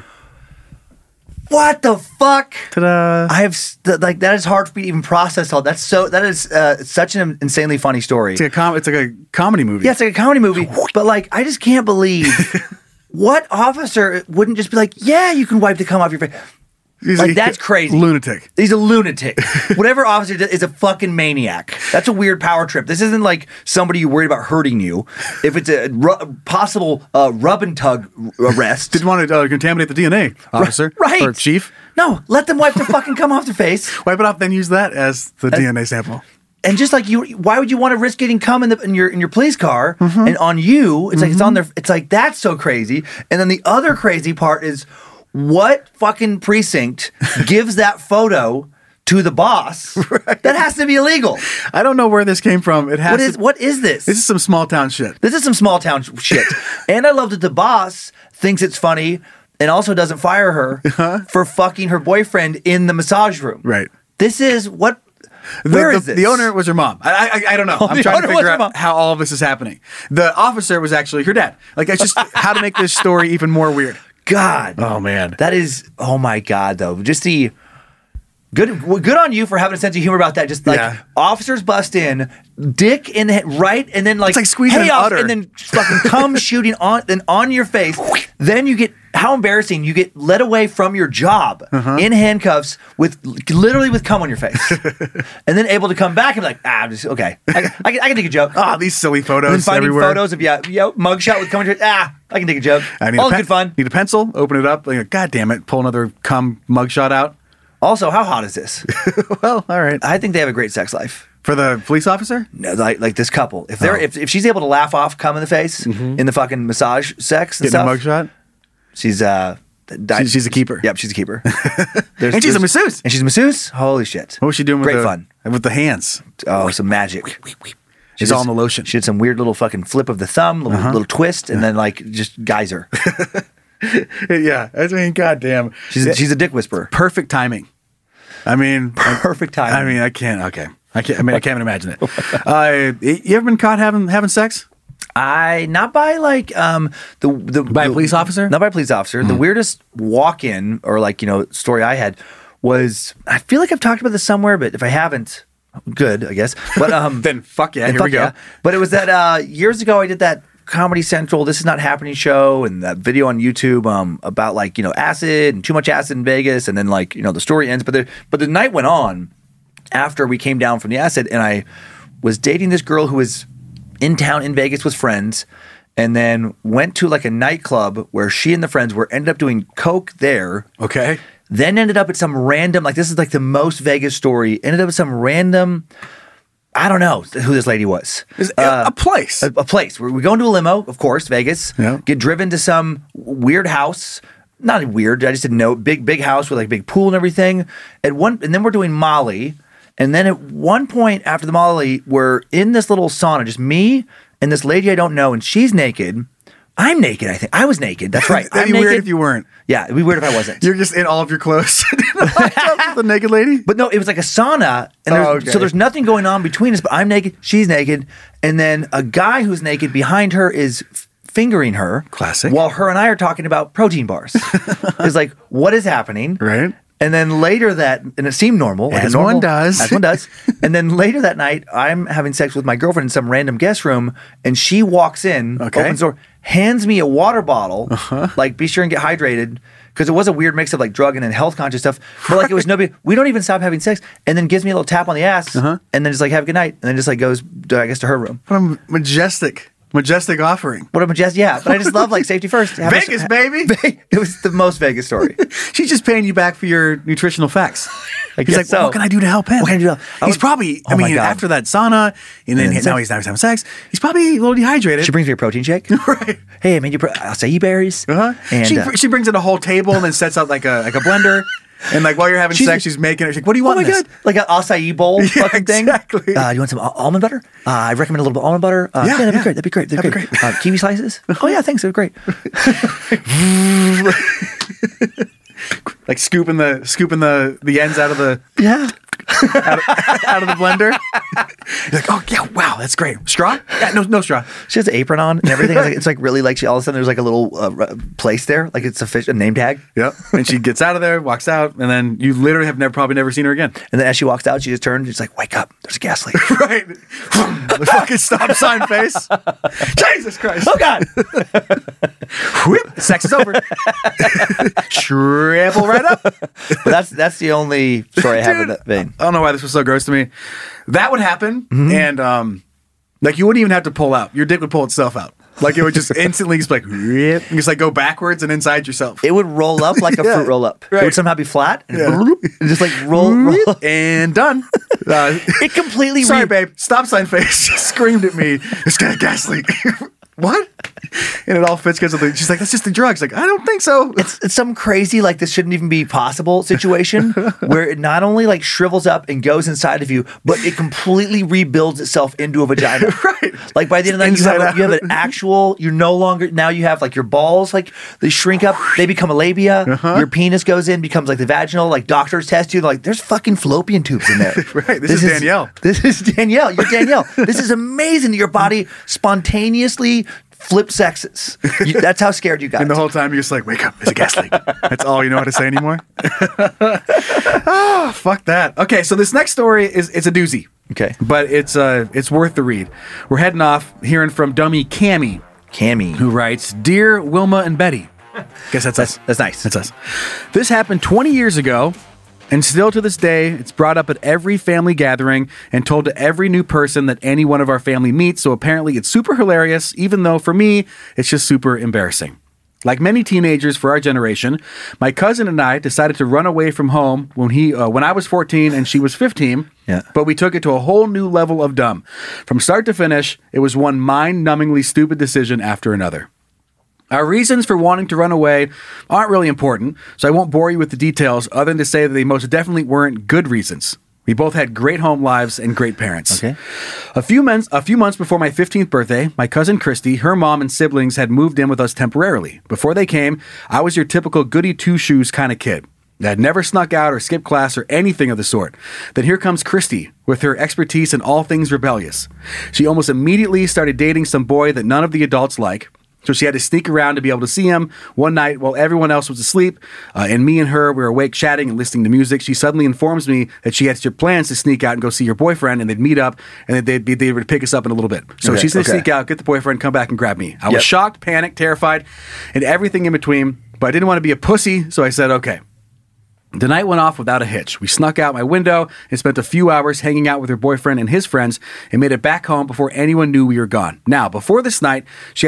What the fuck? Ta-da. I have that is hard for me to even process all. That is such an insanely funny story. It's like a comedy movie. Yeah, it's like a comedy movie, but like I just can't believe what officer wouldn't just be like, yeah, you can wipe the cum off your face. Like that's crazy. Lunatic. He's a lunatic. Whatever officer does is a fucking maniac. That's a weird power trip. This isn't like somebody you're worried about hurting you. If it's a possible rub and tug arrest. Didn't want to contaminate the DNA, officer. Right. Or chief. No, let them wipe the fucking cum off their face. Wipe it off, then use that as the DNA sample. And just like you, why would you want to risk getting cum in your police car and on you? It's like it's on their. It's like that's so crazy. And then the other crazy part is what fucking precinct gives that photo to the boss, that has to be illegal. I don't know where this came from. It has. What is this? This is some small town shit. This is some small town shit. And I love that the boss thinks it's funny and also doesn't fire her for fucking her boyfriend in the massage room. Right. This is what. Where is this? The owner was her mom. I don't know. I'm trying to figure out how all of this is happening. The officer was actually her dad. Like, it's just how to make this story even more weird. God. Oh, man. That is, oh my God, though. Just the. Good on you for having a sense of humor about that. Just like officers bust in, dick in the head, right, and then like it's like squeezing an udder, and then fucking cum shooting on your face. Then you get how embarrassing. You get led away from your job in handcuffs with literally with cum on your face, and then able to come back and be like, I'm just okay. I can take a joke. These silly photos. And then finding everywhere. photos of mugshot with cum on your face. I can take a joke. All good fun. Need a pencil? Open it up. Like, God damn it! Pull another cum mugshot out. Also, how hot is this? Well, all right. I think they have a great sex life. For the police officer? No, like this couple. If they're if she's able to laugh off cum in the face in the fucking massage sex and Getting stuff, a mugshot? She's a keeper. Yep, she's a keeper. And she's a masseuse. And she's a masseuse? Holy shit. What was she doing with fun. With the hands? Oh, some magic. She's all in the lotion. She did some weird little fucking flip of the thumb, little twist, and then like just geyser. Yeah. I mean, goddamn. She's a dick whisperer. Perfect timing. I mean, perfect timing. I mean, I can't. Okay, I can't. I mean, I can't even imagine it. You ever been caught having sex? Not by like by a police officer. Not by a police officer. The weirdest walk-in or like story I had was, I feel like I've talked about this somewhere, but if I haven't, good, I guess. But then fuck yeah, here we go. Yeah. But it was that years ago I did that Comedy Central This Is Not Happening show and that video on YouTube about like acid and too much acid in Vegas, and then like the story ends, but the night went on after we came down from the acid, and I was dating this girl who was in town in Vegas with friends, and then went to like a nightclub where she and the friends ended up doing coke there. Okay. Then ended up at some random, like this is like the most Vegas story, ended up at some random, I don't know who this lady was. A place. A place. We go into a limo, of course, Vegas. Yeah. Get driven to some weird house. Not weird. I just didn't know. Big house with like big pool and everything. And then we're doing Molly. And then at one point after the Molly, we're in this little sauna, just me and this lady I don't know, and she's naked. I'm naked, I think. I was naked. That's right. That'd be weird if you weren't. Yeah, it'd be weird if I wasn't. You're just in all of your clothes. The naked lady? But no, it was like a sauna. And so there's nothing going on between us, but I'm naked, she's naked. And then a guy who's naked behind her is fingering her. Classic. While her and I are talking about protein bars. It's like, what is happening? Right. And then later and it seemed normal. Like as one does. As one does. And then later that night, I'm having sex with my girlfriend in some random guest room, and she walks in, opens the door, hands me a water bottle, like, be sure and get hydrated, because it was a weird mix of like drug and then health conscious stuff. But like, it was no big, we don't even stop having sex, and then gives me a little tap on the ass, and then just like, have a good night, and then just like goes, I guess, to her room. What a majestic offering. What a majestic, yeah. But I just love like safety first. Vegas, baby. It was the most Vegas story. She's just paying you back for your nutritional facts. He's like, so. What can I do to help him? What can I do to help? He's probably, I mean, after that sauna, and then now he's having sex, he's probably a little dehydrated. She brings me a protein shake. Right. Hey, I made you acai berries. And she brings in a whole table and then sets out like a blender. And like while you're having sex, she's making it. She's like, what do you want? Oh my God. Like an acai bowl fucking thing. Exactly. You want some almond butter? I recommend a little bit of almond butter. That'd be great. That'd be great. Kiwi slices? Oh yeah, thanks. They're great. Like scooping the ends out of the out of the blender. You're like, oh yeah, wow, that's great. Straw? Yeah, no straw. She has an apron on and everything. It's like really like all of a sudden there's like a little place there, like it's a name tag. Yep. And she gets out of there, walks out, and then you literally have probably never seen her again. And then as she walks out, she just turns. She's like, "Wake up! There's a gas leak." Right. The fucking stop sign face. Jesus Christ! Oh God! Whip. Sex is over. Shrivel right up. But that's the only story I have in that vein. I don't know why this was so gross to me. That would happen, and like you wouldn't even have to pull out. Your dick would pull itself out. Like it would just instantly just like go backwards and inside yourself. It would roll up like a fruit roll up. Right. It would somehow be flat and just like roll up. And done. It completely. Sorry, babe. Stop sign face just screamed at me. It's got a gas leak. what? And it all fits because of the. She's like, that's just the drugs. Like, I don't think so. It's some crazy, like, this shouldn't even be possible situation where it not only like shrivels up and goes inside of you, but it completely rebuilds itself into a vagina. Right. Like by the end of the night, you have an actual, you're no longer, now you have like your balls, like they shrink up, they become a labia, your penis goes in, becomes like the vaginal, like doctors test you, they're like, there's fucking fallopian tubes in there. Right. This is Danielle. This is Danielle. You're Danielle. This is amazing that your body spontaneously flip sexes. That's how scared you got. And the whole time you're just like, wake up, there's a gas leak. That's all you know how to say anymore? Oh, fuck that. Okay, so this next story it's a doozy. Okay. But it's worth the read. We're heading off, hearing from dummy Cammy, who writes, Dear Wilma and Betty. Guess that's us. That's nice. That's us. This happened 20 years ago. And still to this day, it's brought up at every family gathering and told to every new person that any one of our family meets. So apparently it's super hilarious, even though for me, it's just super embarrassing. Like many teenagers for our generation, my cousin and I decided to run away from home when I was 14 and she was 15. Yeah. But we took it to a whole new level of dumb. From start to finish, it was one mind-numbingly stupid decision after another. Our reasons for wanting to run away aren't really important, so I won't bore you with the details other than to say that they most definitely weren't good reasons. We both had great home lives and great parents. Okay. A few months before my 15th birthday, my cousin Christy, her mom and siblings had moved in with us temporarily. Before they came, I was your typical goody two-shoes kind of kid. I had never snuck out or skipped class or anything of the sort. Then here comes Christy with her expertise in all things rebellious. She almost immediately started dating some boy that none of the adults like. So she had to sneak around to be able to see him. One night, while everyone else was asleep, and me and her were awake chatting and listening to music, she suddenly informs me that she had plans to sneak out and go see her boyfriend, and they'd meet up, and they would pick us up in a little bit. So she's going to sneak out, get the boyfriend, come back and grab me. I was shocked, panicked, terrified, and everything in between, but I didn't want to be a pussy, so I said, okay. The night went off without a hitch. We snuck out my window and spent a few hours hanging out with her boyfriend and his friends and made it back home before anyone knew we were gone. Now, before this night,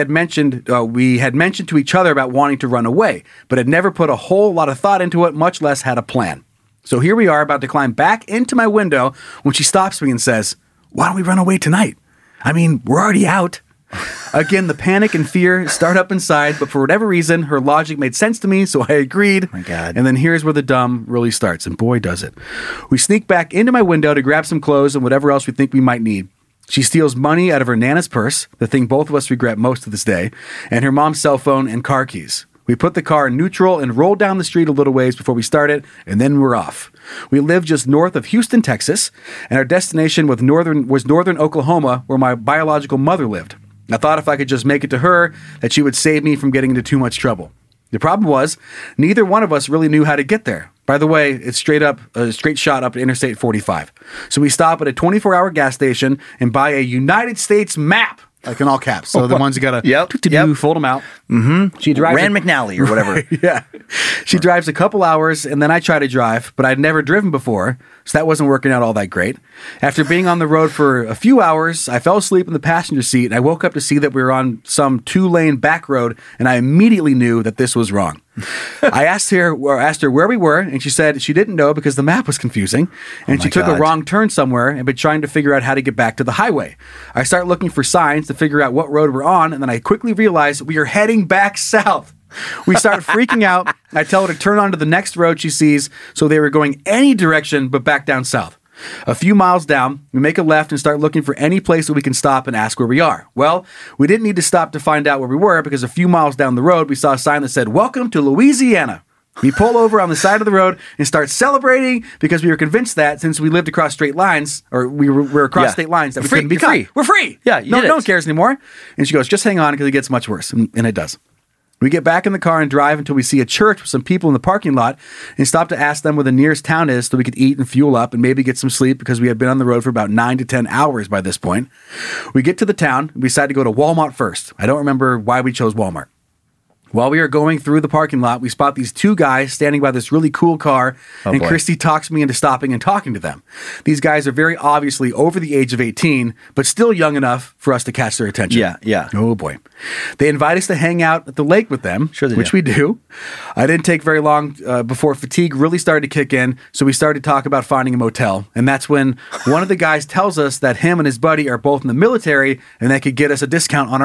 we had mentioned to each other about wanting to run away, but had never put a whole lot of thought into it, much less had a plan. So here we are about to climb back into my window when she stops me and says, why don't we run away tonight? I mean, we're already out. Again, the panic and fear start up inside, but for whatever reason, her logic made sense to me, so I agreed. Oh my God. And then here's where the dumb really starts, and boy, does it. We sneak back into my window to grab some clothes and whatever else we think we might need. She steals money out of her Nana's purse, the thing both of us regret most to this day, and her mom's cell phone and car keys. We put the car in neutral and rolled down the street a little ways before we started, and then we're off. We live just north of Houston, Texas, and our destination was northern Oklahoma, where my biological mother lived. I thought if I could just make it to her, that she would save me from getting into too much trouble. The problem was, neither one of us really knew how to get there. By the way, it's a straight shot up to Interstate 45. So we stop at a 24-hour gas station and buy a United States map, like in all caps. So the ones you got to fold them out. Mm-hmm. She drives Rand McNally or whatever. Yeah. She drives a couple hours, and then I try to drive, but I'd never driven before, so that wasn't working out all that great. After being on the road for a few hours, I fell asleep in the passenger seat, and I woke up to see that we were on some 2-lane back road, and I immediately knew that this was wrong. I asked her where we were, and she said she didn't know because the map was confusing, and she took a wrong turn somewhere and been trying to figure out how to get back to the highway. I start looking for signs to figure out what road we're on, and then I quickly realize we are heading back south. We start freaking out. I tell her to turn onto the next road she sees, so they were going any direction but back down south. A few miles down, we make a left and start looking for any place that we can stop and ask where we are. Well, we didn't need to stop to find out where we were because a few miles down the road, we saw a sign that said, "Welcome to Louisiana." We pull over on the side of the road and start celebrating because we were convinced that since we lived across straight lines, or we were across state lines, that we couldn't be caught. We're free. Yeah, no one cares anymore. And she goes, just hang on because it gets much worse. And it does. We get back in the car and drive until we see a church with some people in the parking lot and stop to ask them where the nearest town is so we could eat and fuel up and maybe get some sleep because we had been on the road for about 9 to 10 hours by this point. We get to the town and we decide to go to Walmart first. I don't remember why we chose Walmart. While we are going through the parking lot, we spot these two guys standing by this really cool car, and Christy talks me into stopping and talking to them. These guys are very obviously over the age of 18, but still young enough for us to catch their attention. Yeah. Oh, boy. They invite us to hang out at the lake with them, which we do. I didn't take very long before fatigue really started to kick in, so we started to talk about finding a motel, and that's when one of the guys tells us that him and his buddy are both in the military, and they could get us a discount on our room.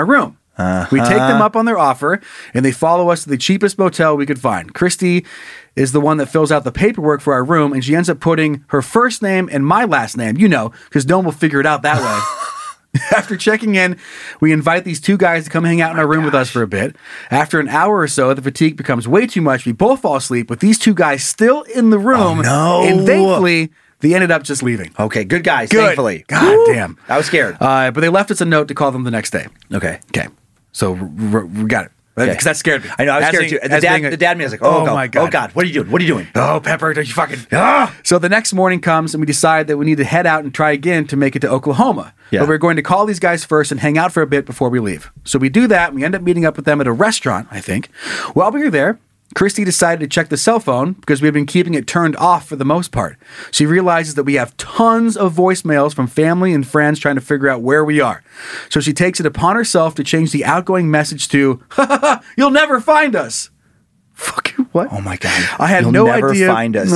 We take them up on their offer, and they follow us to the cheapest motel we could find. Christy is the one that fills out the paperwork for our room, and she ends up putting her first name and my last name, because no one will figure it out that way. After checking in, we invite these two guys to come hang out in our room with us for a bit. After an hour or so, the fatigue becomes way too much. We both fall asleep with these two guys still in the room. Oh, no. And thankfully, they ended up just leaving. Okay, good guys, Good. thankfully. God damn. I was scared. But they left us a note to call them the next day. Okay. So we got it. Because that scared me. I know, I was scared too. The dad me was like, oh my God. Oh, God, what are you doing? Oh, Pepper, don't you fucking... So the next morning comes, and we decide that we need to head out and try again to make it to Oklahoma. Yeah. But we're going to call these guys first and hang out for a bit before we leave. So we do that, and we end up meeting up with them at a restaurant, I think. While we were there, Christy decided to check the cell phone because we had been keeping it turned off for the most part. She realizes that we have tons of voicemails from family and friends trying to figure out where we are. So she takes it upon herself to change the outgoing message to, "You'll never find us." Fucking what? Oh my God. I had You'll no never idea. find us.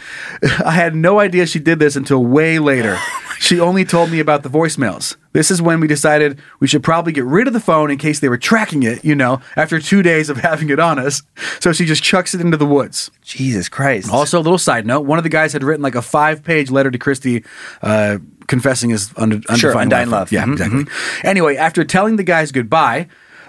I had no idea she did this until way later. She only told me about the voicemails. This is when we decided we should probably get rid of the phone in case they were tracking it, after 2 days of having it on us. So she just chucks it into the woods. Jesus Christ. Also, a little side note, one of the guys had written like a 5-page letter to Christy confessing his undying love. Yeah, exactly. Anyway, after telling the guys goodbye,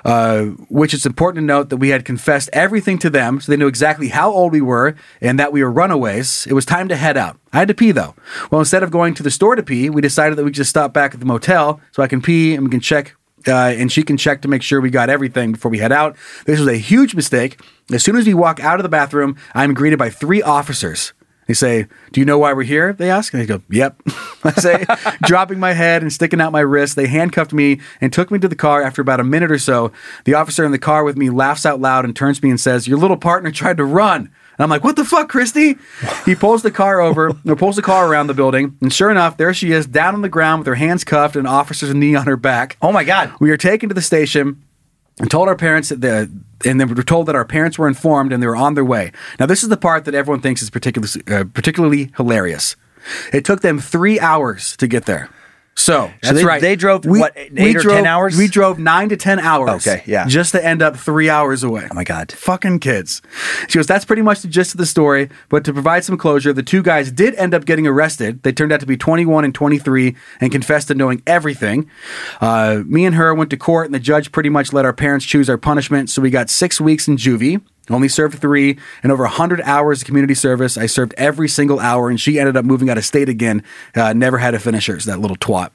which it's important to note that we had confessed everything to them so they knew exactly how old we were and that we were runaways, it was time to head out. I had to pee, though. Well, instead of going to the store to pee, we decided that we could just stop back at the motel so I can pee and we can check and she can check to make sure we got everything before we head out. This was a huge mistake. As soon as we walk out of the bathroom, I'm greeted by 3 officers. They say, "Do you know why we're here?" They ask. And I go, "Yep." I say, dropping my head and sticking out my wrist. They handcuffed me and took me to the car. After about a minute or so, the officer in the car with me laughs out loud and turns to me and says, "Your little partner tried to run." And I'm like, "What the fuck, Christy?" He pulls the car around the building. And sure enough, there she is down on the ground with her hands cuffed and an officer's knee on her back. Oh my God. We are taken to the station and told our parents and then we were told that our parents were informed and they were on their way. Now, this is the part that everyone thinks is particularly hilarious. It took them 3 hours to get there. So that's right. They drove, 8 or 10 hours? We drove 9 to 10 hours. Okay, yeah. Just to end up 3 hours away. Oh my God. Fucking kids. She goes, that's pretty much the gist of the story. But to provide some closure, the 2 guys did end up getting arrested. They turned out to be 21 and 23 and confessed to knowing everything. Me and her went to court, and the judge pretty much let our parents choose our punishment. So we got 6 weeks in juvie. Only served 3 and over 100 hours of community service. I served every single hour, and she ended up moving out of state again. Never had to finish hers, that little twat.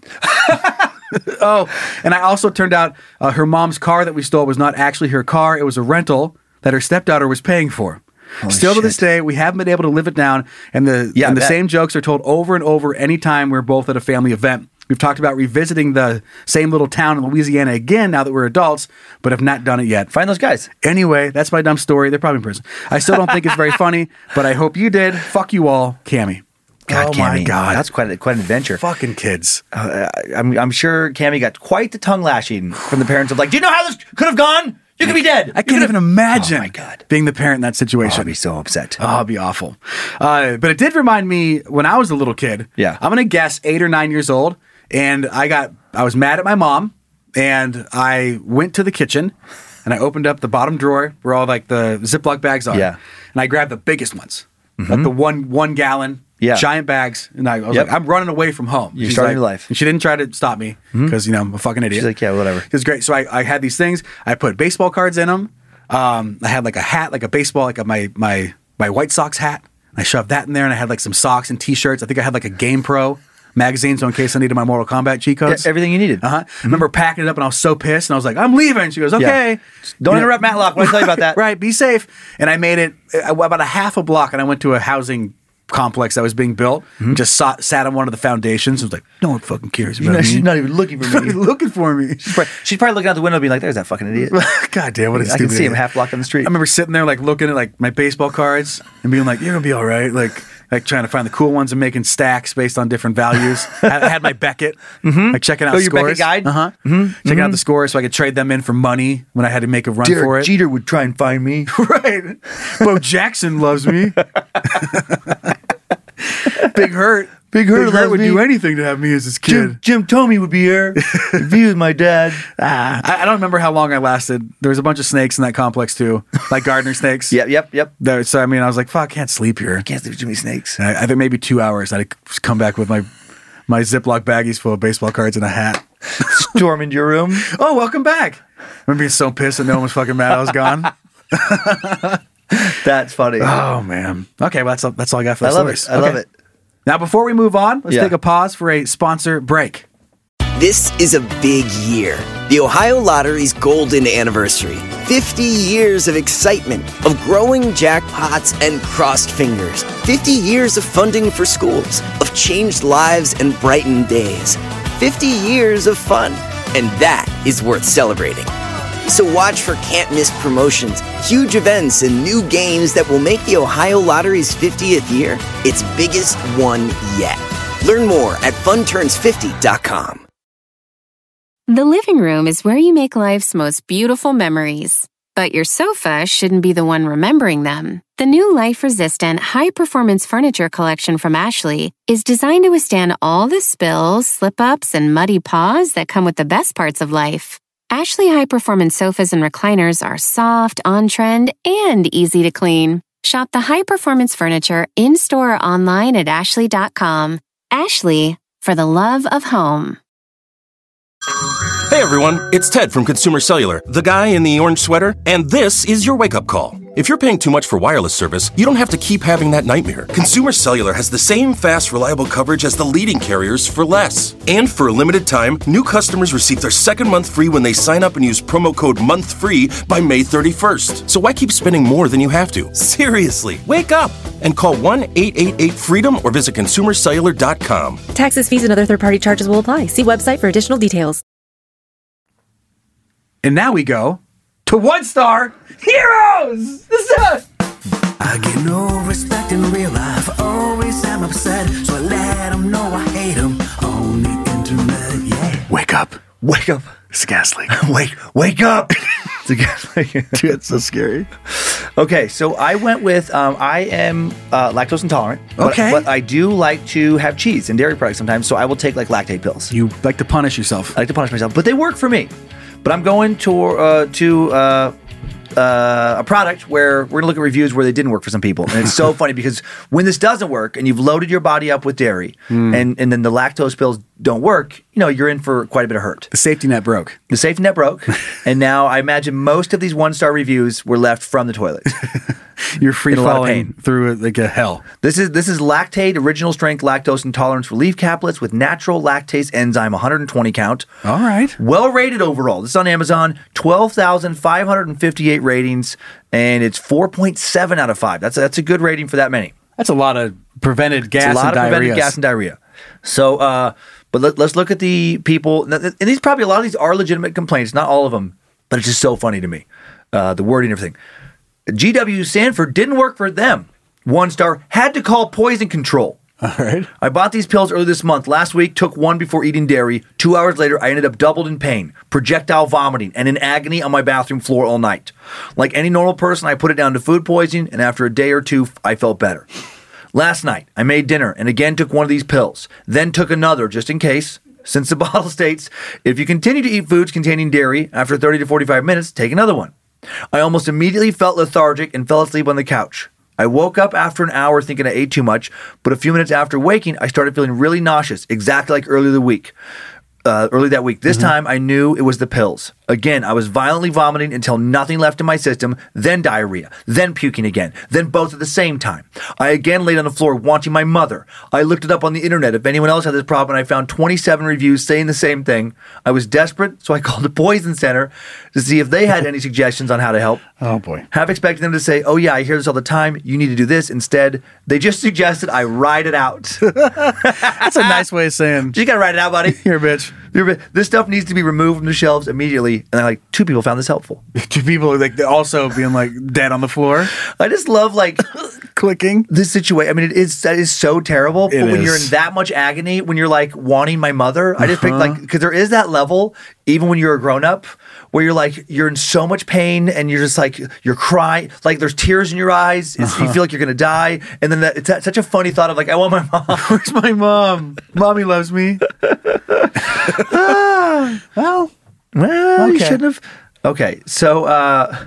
Oh, and I also turned out her mom's car that we stole was not actually her car. It was a rental that her stepdaughter was paying for. Still to this day, we haven't been able to live it down, and the same jokes are told over and over anytime we're both at a family event. We've talked about revisiting the same little town in Louisiana again now that we're adults, but have not done it yet. Find those guys. Anyway, that's my dumb story. They're probably in prison. I still don't think it's very funny, but I hope you did. Fuck you all, Cammie. God, oh Cammie. my God. That's quite an adventure. Fucking kids. I'm sure Cammie got quite the tongue lashing from the parents of like, do you know how this could have gone? You could be dead. I can't even imagine oh my God. being the parent in that situation. I'd be so upset. Oh, it'd be awful. But it did remind me when I was a little kid. Yeah. I'm going to guess 8 or 9 years old. And I was mad at my mom, and I went to the kitchen, and I opened up the bottom drawer where all like the Ziploc bags are. Yeah. And I grabbed the biggest ones, like the one gallon, giant bags. And I was like, I'm running away from home. You're starting your life. And she didn't try to stop me because, I'm a fucking idiot. She's like, yeah, whatever. It was great. So I had these things. I put baseball cards in them. I had like a hat, like a baseball, like my White Sox hat. I shoved that in there, and I had like some socks and T-shirts. I think I had like a Game Pro magazine, so in case I needed my Mortal Kombat cheat codes. Yeah, everything you needed. I remember packing it up, and I was so pissed, and I was like, I'm leaving. She goes, okay. Yeah. Don't interrupt Matlock when I tell you about that. Right, be safe. And I made it about a half a block, and I went to a housing complex that was being built, and just sat on one of the foundations. I was like, no one fucking cares about me. She's not even looking for me. She's not even looking for me. She's probably looking out the window being like, there's that fucking idiot. God damn, what a I stupid can see him idiot. half block on the street. I remember sitting there like looking at like my baseball cards and being like, you're going to be all right. Like trying to find the cool ones and making stacks based on different values. I had my Beckett, like checking out your scores. Beckett guide? Checking out the scores so I could trade them in for money when I had to make a run for Derek it. Jeter would try and find me. Right. Bo Jackson loves me. Big Hurt. Big Hurt loves would me. do anything to have me as his kid. Jim Tomey would be here if he was my dad. I don't remember how long I lasted. There was a bunch of snakes in that complex too, like gardener snakes. Yep. So I mean, I was like, "Fuck, I can't sleep here." Can't sleep with too many snakes. And I think maybe 2 hours. I'd come back with my Ziploc baggies full of baseball cards and a hat. Storm into your room. Oh, welcome back. I remember being so pissed that no one was fucking mad I was gone. That's funny. Oh man. Okay, well that's all I got for the I love stories. it. I love it. Now, before we move on, let's Yeah. take a pause for a sponsor break. This is a big year. The Ohio Lottery's golden anniversary. 50 years of excitement, of growing jackpots and crossed fingers. 50 years of funding for schools, of changed lives and brightened days. 50 years of fun, and that is worth celebrating. So watch for can't-miss promotions, huge events, and new games that will make the Ohio Lottery's 50th year its biggest one yet. Learn more at funturns50.com. The living room is where you make life's most beautiful memories. But your sofa shouldn't be the one remembering them. The new life-resistant, high-performance furniture collection from Ashley is designed to withstand all the spills, slip-ups, and muddy paws that come with the best parts of life. Ashley high-performance sofas and recliners are soft, on-trend, and easy to clean. Shop the high-performance furniture in-store or online at ashley.com. Ashley, for the love of home. Hey everyone, it's Ted from Consumer Cellular, the guy in the orange sweater, and this is your wake-up call. If you're paying too much for wireless service, you don't have to keep having that nightmare. Consumer Cellular has the same fast, reliable coverage as the leading carriers for less. And for a limited time, new customers receive their second month free when they sign up and use promo code MONTHFREE by May 31st. So why keep spending more than you have to? Seriously, wake up and call 1-888-FREEDOM or visit consumercellular.com. Taxes, fees, and other third-party charges will apply. See website for additional details. And now we go to One Star Heroes. I get no respect in real life. Always am upset, so I let them know I hate them on the internet. Yeah. Wake up. Wake up. It's a gas leak. Wake up. It's a gas leak. Dude, it's so scary. Okay, so I went with, I am lactose intolerant. Okay. But I do like to have cheese and dairy products sometimes, so I will take like lactate pills. You like to punish yourself. I like to punish myself, but they work for me. But I'm going to a product where we're going to look at reviews where they didn't work for some people. And it's so funny because when this doesn't work and you've loaded your body up with dairy and then the lactose pills don't work, you know, you're in for quite a bit of hurt. The safety net broke. The safety net broke. And now I imagine most of these one-star reviews were left from the toilet. You're free In a lot of falling pain. through like a hell. This is Lactate Original Strength Lactose Intolerance Relief Caplets with natural lactase enzyme 120 count. All right. Well rated overall. This is on Amazon. 12,558 ratings, and it's 4.7 out of 5. That's a good rating for that many. That's a lot of prevented gas It's a lot and of prevented diarrhea. gas and diarrhea. So, but let's look at the people. And these probably a lot of these are legitimate complaints. Not all of them, but it's just so funny to me. The wording and everything. GW Sanford didn't work for them. 1 star, had to call poison control. All right. I bought these pills earlier this month. Last week, took one before eating dairy. 2 hours later, I ended up doubled in pain, projectile vomiting, and in agony on my bathroom floor all night. Like any normal person, I put it down to food poisoning, and after a day or two, I felt better. Last night, I made dinner and again took one of these pills, then took another just in case. Since the bottle states, if you continue to eat foods containing dairy, after 30 to 45 minutes, take another one. I almost immediately felt lethargic and fell asleep on the couch. I woke up after an hour thinking I ate too much, but a few minutes after waking, I started feeling really nauseous, exactly like early that week. This time, I knew it was the pills. Again, I was violently vomiting until nothing left in my system, then diarrhea, then puking again, then both at the same time. I again laid on the floor wanting my mother. I looked it up on the internet if anyone else had this problem, and I found 27 reviews saying the same thing. I was desperate, so I called the Poison Center to see if they had any suggestions on how to help. Oh, boy. Half expecting them to say, oh yeah, I hear this all the time, you need to do this. Instead, they just suggested I ride it out. That's a nice way of saying, You gotta ride it out, buddy. here, bitch. This stuff needs to be removed from the shelves immediately. And like 2 people found this helpful. 2 people like also being like dead on the floor. I just love like clicking. This situation, I mean, that is so terrible. But when you're in that much agony, when you're like wanting my mother, I just picked like, because there is that level, even when you're a grown up, where you're like, you're in so much pain and you're just like, you're crying, like there's tears in your eyes. You feel like you're going to die. And then it's such a funny thought of like, I want my mom. Where's my mom? Mommy loves me. Well, you shouldn't have. Okay. So,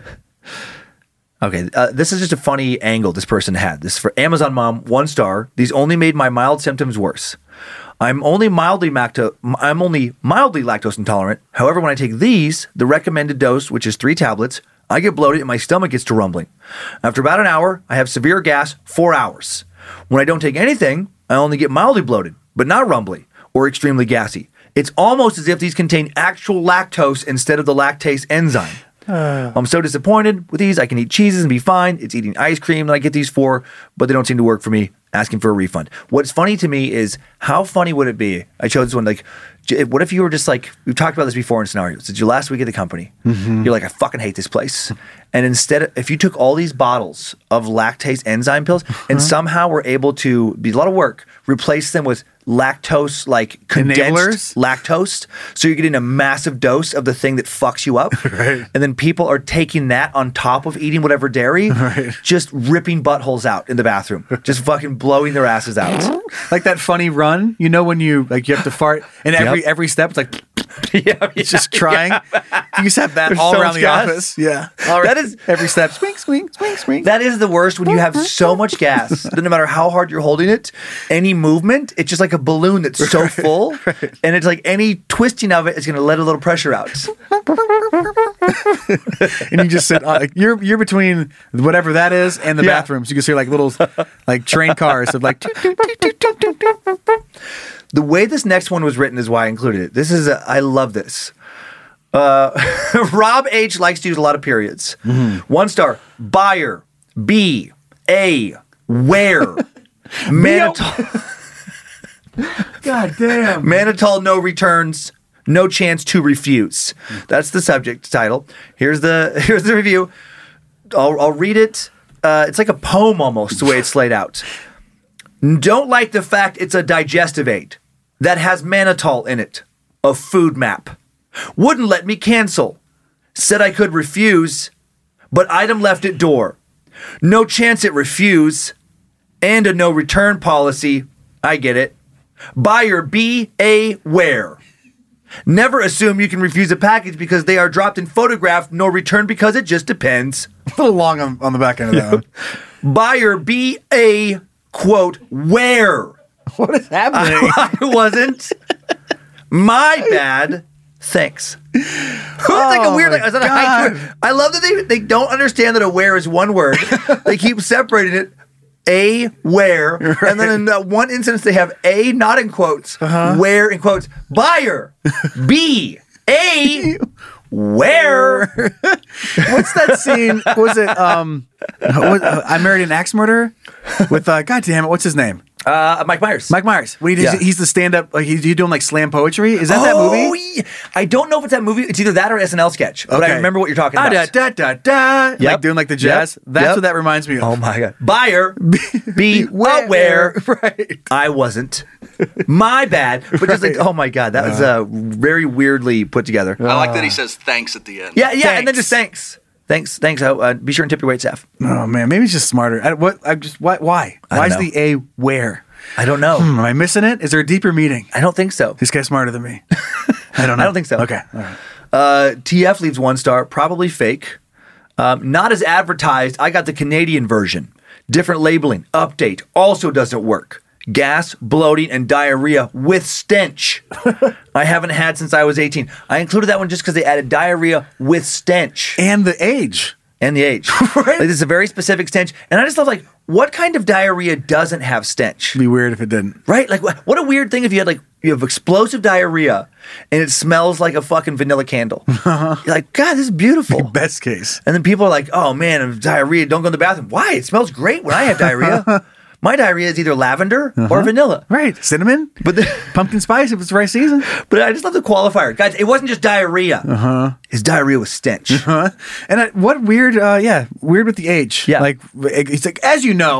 this is just a funny angle this person had. This is for Amazon Mom, 1 star. These only made my mild symptoms worse. I'm only mildly lactose intolerant. However, when I take these, the recommended dose, which is 3 tablets, I get bloated and my stomach gets to rumbling. After about an hour, I have severe gas 4 hours. When I don't take anything, I only get mildly bloated, but not rumbly or extremely gassy. It's almost as if these contain actual lactose instead of the lactase enzyme. I'm so disappointed with these. I can eat cheeses and be fine. It's eating ice cream that I get these for, but they don't seem to work for me. Asking for a refund. What's funny to me is how funny would it be? I chose this one. Like, what if you were just like, we've talked about this before in scenarios. It's your last week at the company. You're like, I fucking hate this place. And instead, if you took all these bottles of lactase enzyme pills and somehow were able to, be a lot of work, replace them with lactose, like condensed lactose. So you're getting a massive dose of the thing that fucks you up. Right. And then people are taking that on top of eating whatever dairy, just ripping buttholes out in the bathroom, just fucking blowing their asses out. Like that funny run, you know, when you like you have to fart and every step it's like it's just trying. You just have that all around the office. Yeah. That is every step. Swing, swing, swing, swing. That is the worst when you have so much gas that no matter how hard you're holding it, any movement, it's just like a balloon that's so full. And it's like any twisting of it is going to let a little pressure out. And you just sit you're between whatever that is and the bathroom. So you can see like little like train cars of like the way this next one was written is why I included it. This is I love this. Rob H likes to use a lot of periods. 1 star. Buyer. B. A. Where. Mannitol. God damn. Mannitol no returns. No chance to refuse. That's the subject title. Here's the review. I'll read it. It's like a poem almost, the way it's laid out. Don't like the fact it's a digestive aid that has mannitol in it. A food map. Wouldn't let me cancel. Said I could refuse, but item left at door. No chance at refuse. And a no return policy. I get it. Buyer B. A. Where. Never assume you can refuse a package because they are dropped and photographed. No return because it just depends. A little long on the back end of that one. Buyer B. A. Quote, where? What is happening? I wasn't. My bad. Thanks. It's like a weird, like, is that a haiku? I love that they don't understand that a where is one word. They keep separating it. A where, and then in that one instance they have A not in quotes, where in quotes, buyer, B, A, where. What's that scene? Was it I Married an Axe Murderer with God damn it, what's his name? Mike Myers. Mike Myers. He's the stand-up. Like he's doing like slam poetry. Is that movie? Yeah. I don't know if it's that movie. It's either that or SNL sketch. But I remember what you're talking about. Yep. Like doing like the jazz. That's what that reminds me of. Oh my god. Buyer, be aware. Right. I wasn't. My bad. But just like, oh my god, that was very weirdly put together. I like that he says thanks at the end. Yeah, thanks. And then just thanks. Thanks. Be sure and tip your wait staff. Oh man, maybe it's just smarter. Why? Why is the A where? I don't know. Am I missing it? Is there a deeper meaning? I don't think so. This guy's smarter than me. I don't know. I don't think so. Okay. All right. TF leaves 1 star. Probably fake. Not as advertised. I got the Canadian version. Different labeling. Update. Also doesn't work. Gas, bloating, and diarrhea with stench. I haven't had since I was 18. I included that one just because they added diarrhea with stench. And the age. Right? Like, this is a very specific stench. And I just love, like, what kind of diarrhea doesn't have stench? It'd be weird if it didn't. Right? Like, what a weird thing if you had, like, you have explosive diarrhea and it smells like a fucking vanilla candle. You're like, God, this is beautiful. Best case. And then people are like, oh man, diarrhea, don't go to the bathroom. Why? It smells great when I have diarrhea. My diarrhea is either lavender or vanilla. Right. Cinnamon, but pumpkin spice if it's the right season. But I just love the qualifier. Guys, it wasn't just diarrhea. His diarrhea was stench. And what weird, weird with the age. Yeah. Like, it's like, as you know,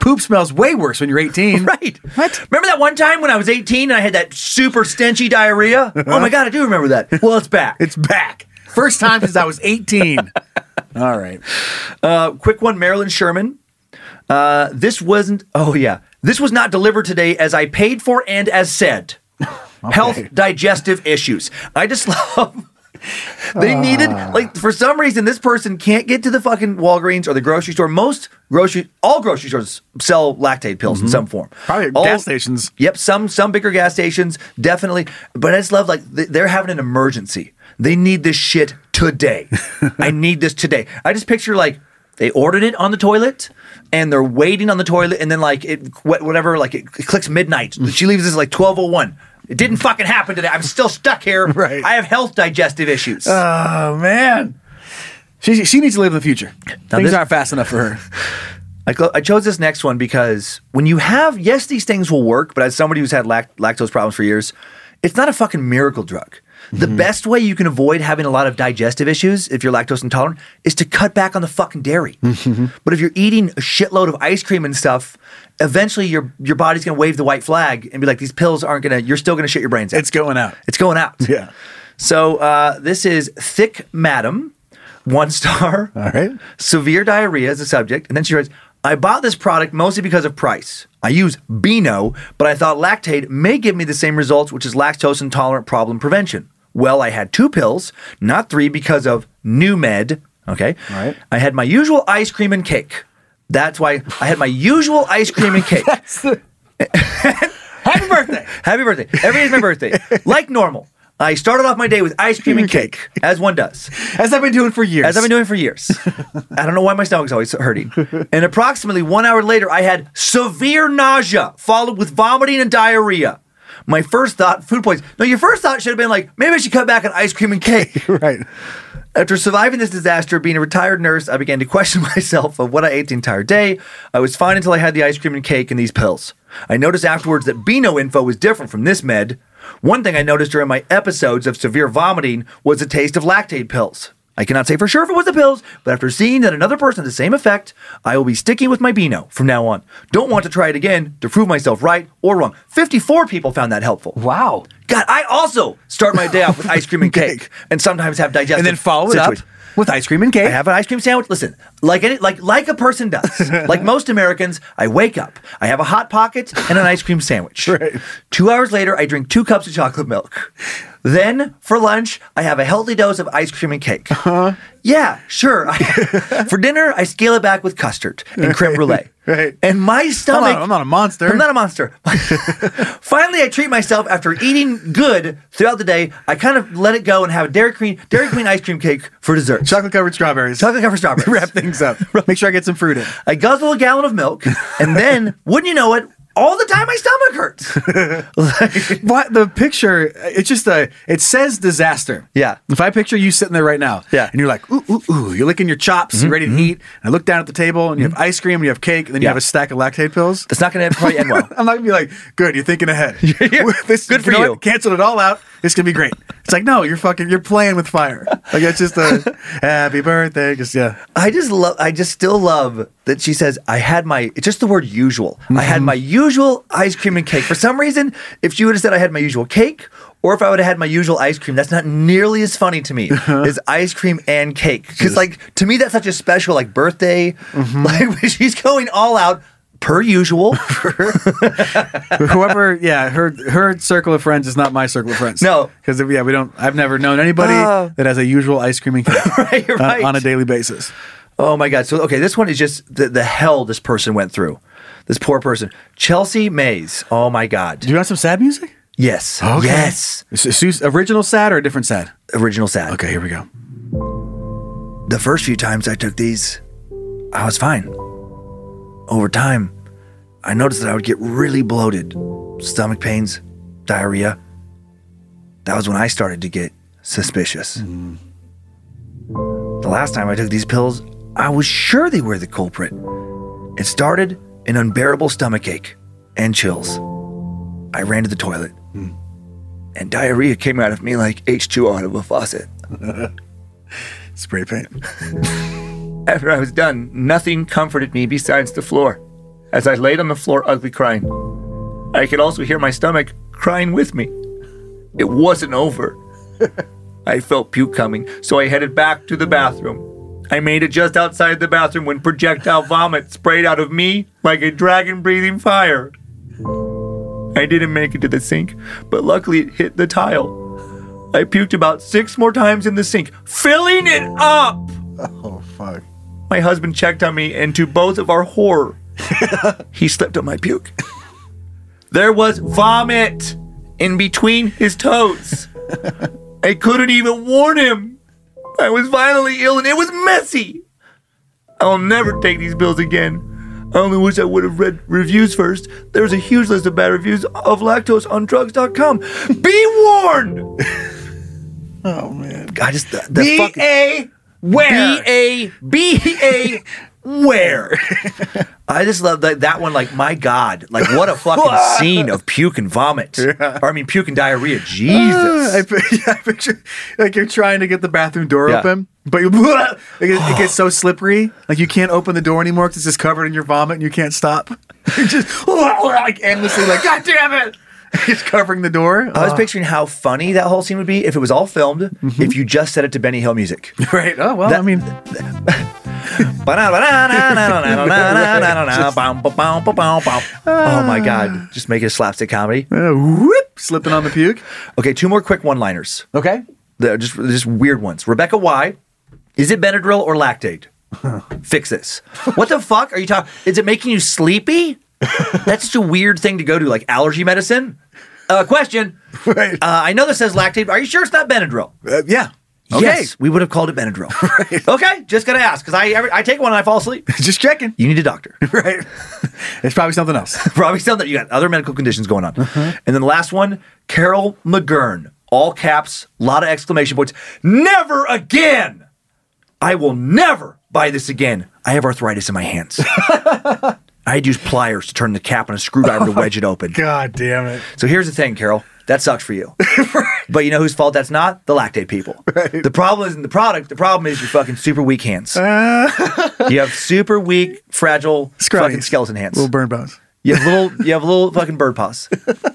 poop smells way worse when you're 18. Right. What? Remember that one time when I was 18 and I had that super stenchy diarrhea? Oh my God, I do remember that. Well, it's back. It's back. First time since I was 18. All right. Quick one, Marilyn Sherman. This was not delivered today as I paid for and as said. Okay. Health digestive issues. I just love... They needed, like, for some reason, this person can't get to the fucking Walgreens or the grocery store. All grocery stores sell Lactaid pills in some form. Probably gas stations. Yep, some bigger gas stations, definitely. But I just love, like, they're having an emergency. They need this shit today. I need this today. I just picture, like, they ordered it on the toilet, and they're waiting on the toilet, and then, like, it clicks midnight. She leaves this, like, 12:01. It didn't fucking happen today. I'm still stuck here. Right. I have health digestive issues. Oh, man. She needs to live in the future. Things aren't fast enough for her. I chose this next one because when you have, yes, these things will work, but as somebody who's had lactose problems for years, it's not a fucking miracle drug. The best way you can avoid having a lot of digestive issues if you're lactose intolerant is to cut back on the fucking dairy. But if you're eating a shitload of ice cream and stuff, eventually your body's going to wave the white flag and be like, these pills aren't going to, you're still going to shit your brains out. It's going out. It's going out. Yeah. So this is Thick Madam, 1 star. All right. Severe diarrhea is the subject. And then she writes, I bought this product mostly because of price. I use Beano, but I thought Lactaid may give me the same results, which is lactose intolerant problem prevention. Well, I had 2 pills, not 3 because of New Med. Okay. All right. I had my usual ice cream and cake. That's why I had my usual ice cream and cake. Happy birthday. Happy birthday. Every day's my birthday. Like normal. I started off my day with ice cream and cake, as one does. As I've been doing for years. I don't know why my stomach's always hurting. And approximately 1 hour later, I had severe nausea, followed with vomiting and diarrhea. My first thought, food poisoning. No, your first thought should have been like, maybe I should cut back on ice cream and cake. Right. After surviving this disaster, being a retired nurse, I began to question myself of what I ate the entire day. I was fine until I had the ice cream and cake and these pills. I noticed afterwards that Beano info was different from this med. One thing I noticed during my episodes of severe vomiting was the taste of Lactaid pills. I cannot say for sure if it was the pills, but after seeing that another person had the same effect, I will be sticking with my Beano from now on. Don't want to try it again to prove myself right or wrong. 54 people found that helpful. Wow. God, I also start my day off with ice cream and cake and sometimes have digestive and then follow it up with ice cream and cake. I have an ice cream sandwich. Listen, like a person does. Like most Americans, I wake up, I have a Hot Pocket and an ice cream sandwich. Right. 2 hours later, I drink 2 cups of chocolate milk. Then, for lunch, I have a healthy dose of ice cream and cake. Yeah, sure. For dinner, I scale it back with custard and creme brulee. Right. And my stomach... I'm not a monster. I'm not a monster. Finally, I treat myself after eating good throughout the day. I kind of let it go and have a Dairy Queen ice cream cake for dessert. Chocolate-covered strawberries. Wrap things up. Make sure I get some fruit in. I guzzle a gallon of milk, and then, wouldn't you know it, all the time my stomach hurts. What the picture? It's just it says disaster. Yeah. If I picture you sitting there right now, yeah, and you're like, ooh, you're licking your chops, you're ready to eat. And I look down at the table, and you have ice cream, and you have cake, and then you have a stack of Lactaid pills. That's not going to probably end well. I'm not going to be like, good, you're thinking ahead. Good for you. Cancel it all out. It's going to be great. It's like, no, you're playing with fire. Like, it's just a happy birthday. I just still love that she says, it's just the word usual. I had my usual ice cream and cake. For some reason, if she would have said I had my usual cake, or if I would have had my usual ice cream, that's not nearly as funny to me as ice cream and cake. Because, to me, that's such a special, birthday. Like, she's going all out. Per usual. Whoever, her circle of friends is not my circle of friends. No. Because, I've never known anybody that has a usual ice cream and cake right. On a daily basis. Oh my God. So, okay, this one is just the hell this person went through. This poor person. Chelsea Mays. Oh my God. Do you want some sad music? Yes. Okay. Yes. Original sad or a different sad? Original sad. Okay, here we go. The first few times I took these, I was fine. Over time, I noticed that I would get really bloated, stomach pains, diarrhea. That was when I started to get suspicious. The last time I took these pills, I was sure they were the culprit. It started an unbearable stomachache and chills. I ran to the toilet, and diarrhea came out of me like H2O out of a faucet. Spray paint. After I was done, nothing comforted me besides the floor. as I laid on the floor ugly crying. I could also hear my stomach crying with me. It wasn't over. I felt puke coming, so I headed back to the bathroom. I made it just outside the bathroom when projectile vomit sprayed out of me like a dragon breathing fire. I didn't make it to the sink, but luckily it hit the tile. I puked about 6 more times in the sink, filling it up. Oh, fuck. My husband checked on me, and to both of our horror, he slipped on my puke. There was vomit in between his toes. I couldn't even warn him. I was violently ill and it was messy. I'll never take these pills again. I only wish I would have read reviews first. There's a huge list of bad reviews of lactose on drugs.com. Be warned! Oh, man. I just... B-A where? B-A where? I just love that one. Like, my God. Like, what a fucking scene of puke and vomit. Yeah. Or, I mean, puke and diarrhea. Jesus. I picture, like, you're trying to get the bathroom door open, but it gets so slippery. Like, you can't open the door anymore because it's just covered in your vomit and you can't stop. You're just, like, endlessly, like, God damn it. It's covering the door. I was picturing how funny that whole scene would be if it was all filmed, if you just set it to Benny Hill music. Right. Oh, well, I mean... Oh my God. Just make it a slapstick comedy. Whoop, slipping on the puke. Okay, 2 more quick one-liners. Okay. They're just weird ones. Rebecca Y. Is it Benadryl or Lactaid? Fix this. What the fuck are you talking? Is it making you sleepy? That's just a weird thing to go to, like allergy medicine. Question. Right. I know this says Lactaid. Are you sure it's not Benadryl? Yeah. Okay. Yes, we would have called it Benadryl. Right. Okay, just gotta ask because I take one and I fall asleep. Just checking. You need a doctor. Right. It's probably something else. Probably something. You got other medical conditions going on. And then the last one, Carol McGurn. All caps, a lot of exclamation points. Never again! I will never buy this again. I have arthritis in my hands. I'd use pliers to turn the cap on a screwdriver to wedge it open. God damn it. So here's the thing, Carol. That sucks for you. But you know whose fault that's not? The Lactaid people. Right. The problem isn't the product. The problem is your fucking super weak hands. You have super weak, fragile, fucking skeleton hands. Little burn bones. You have little fucking bird paws.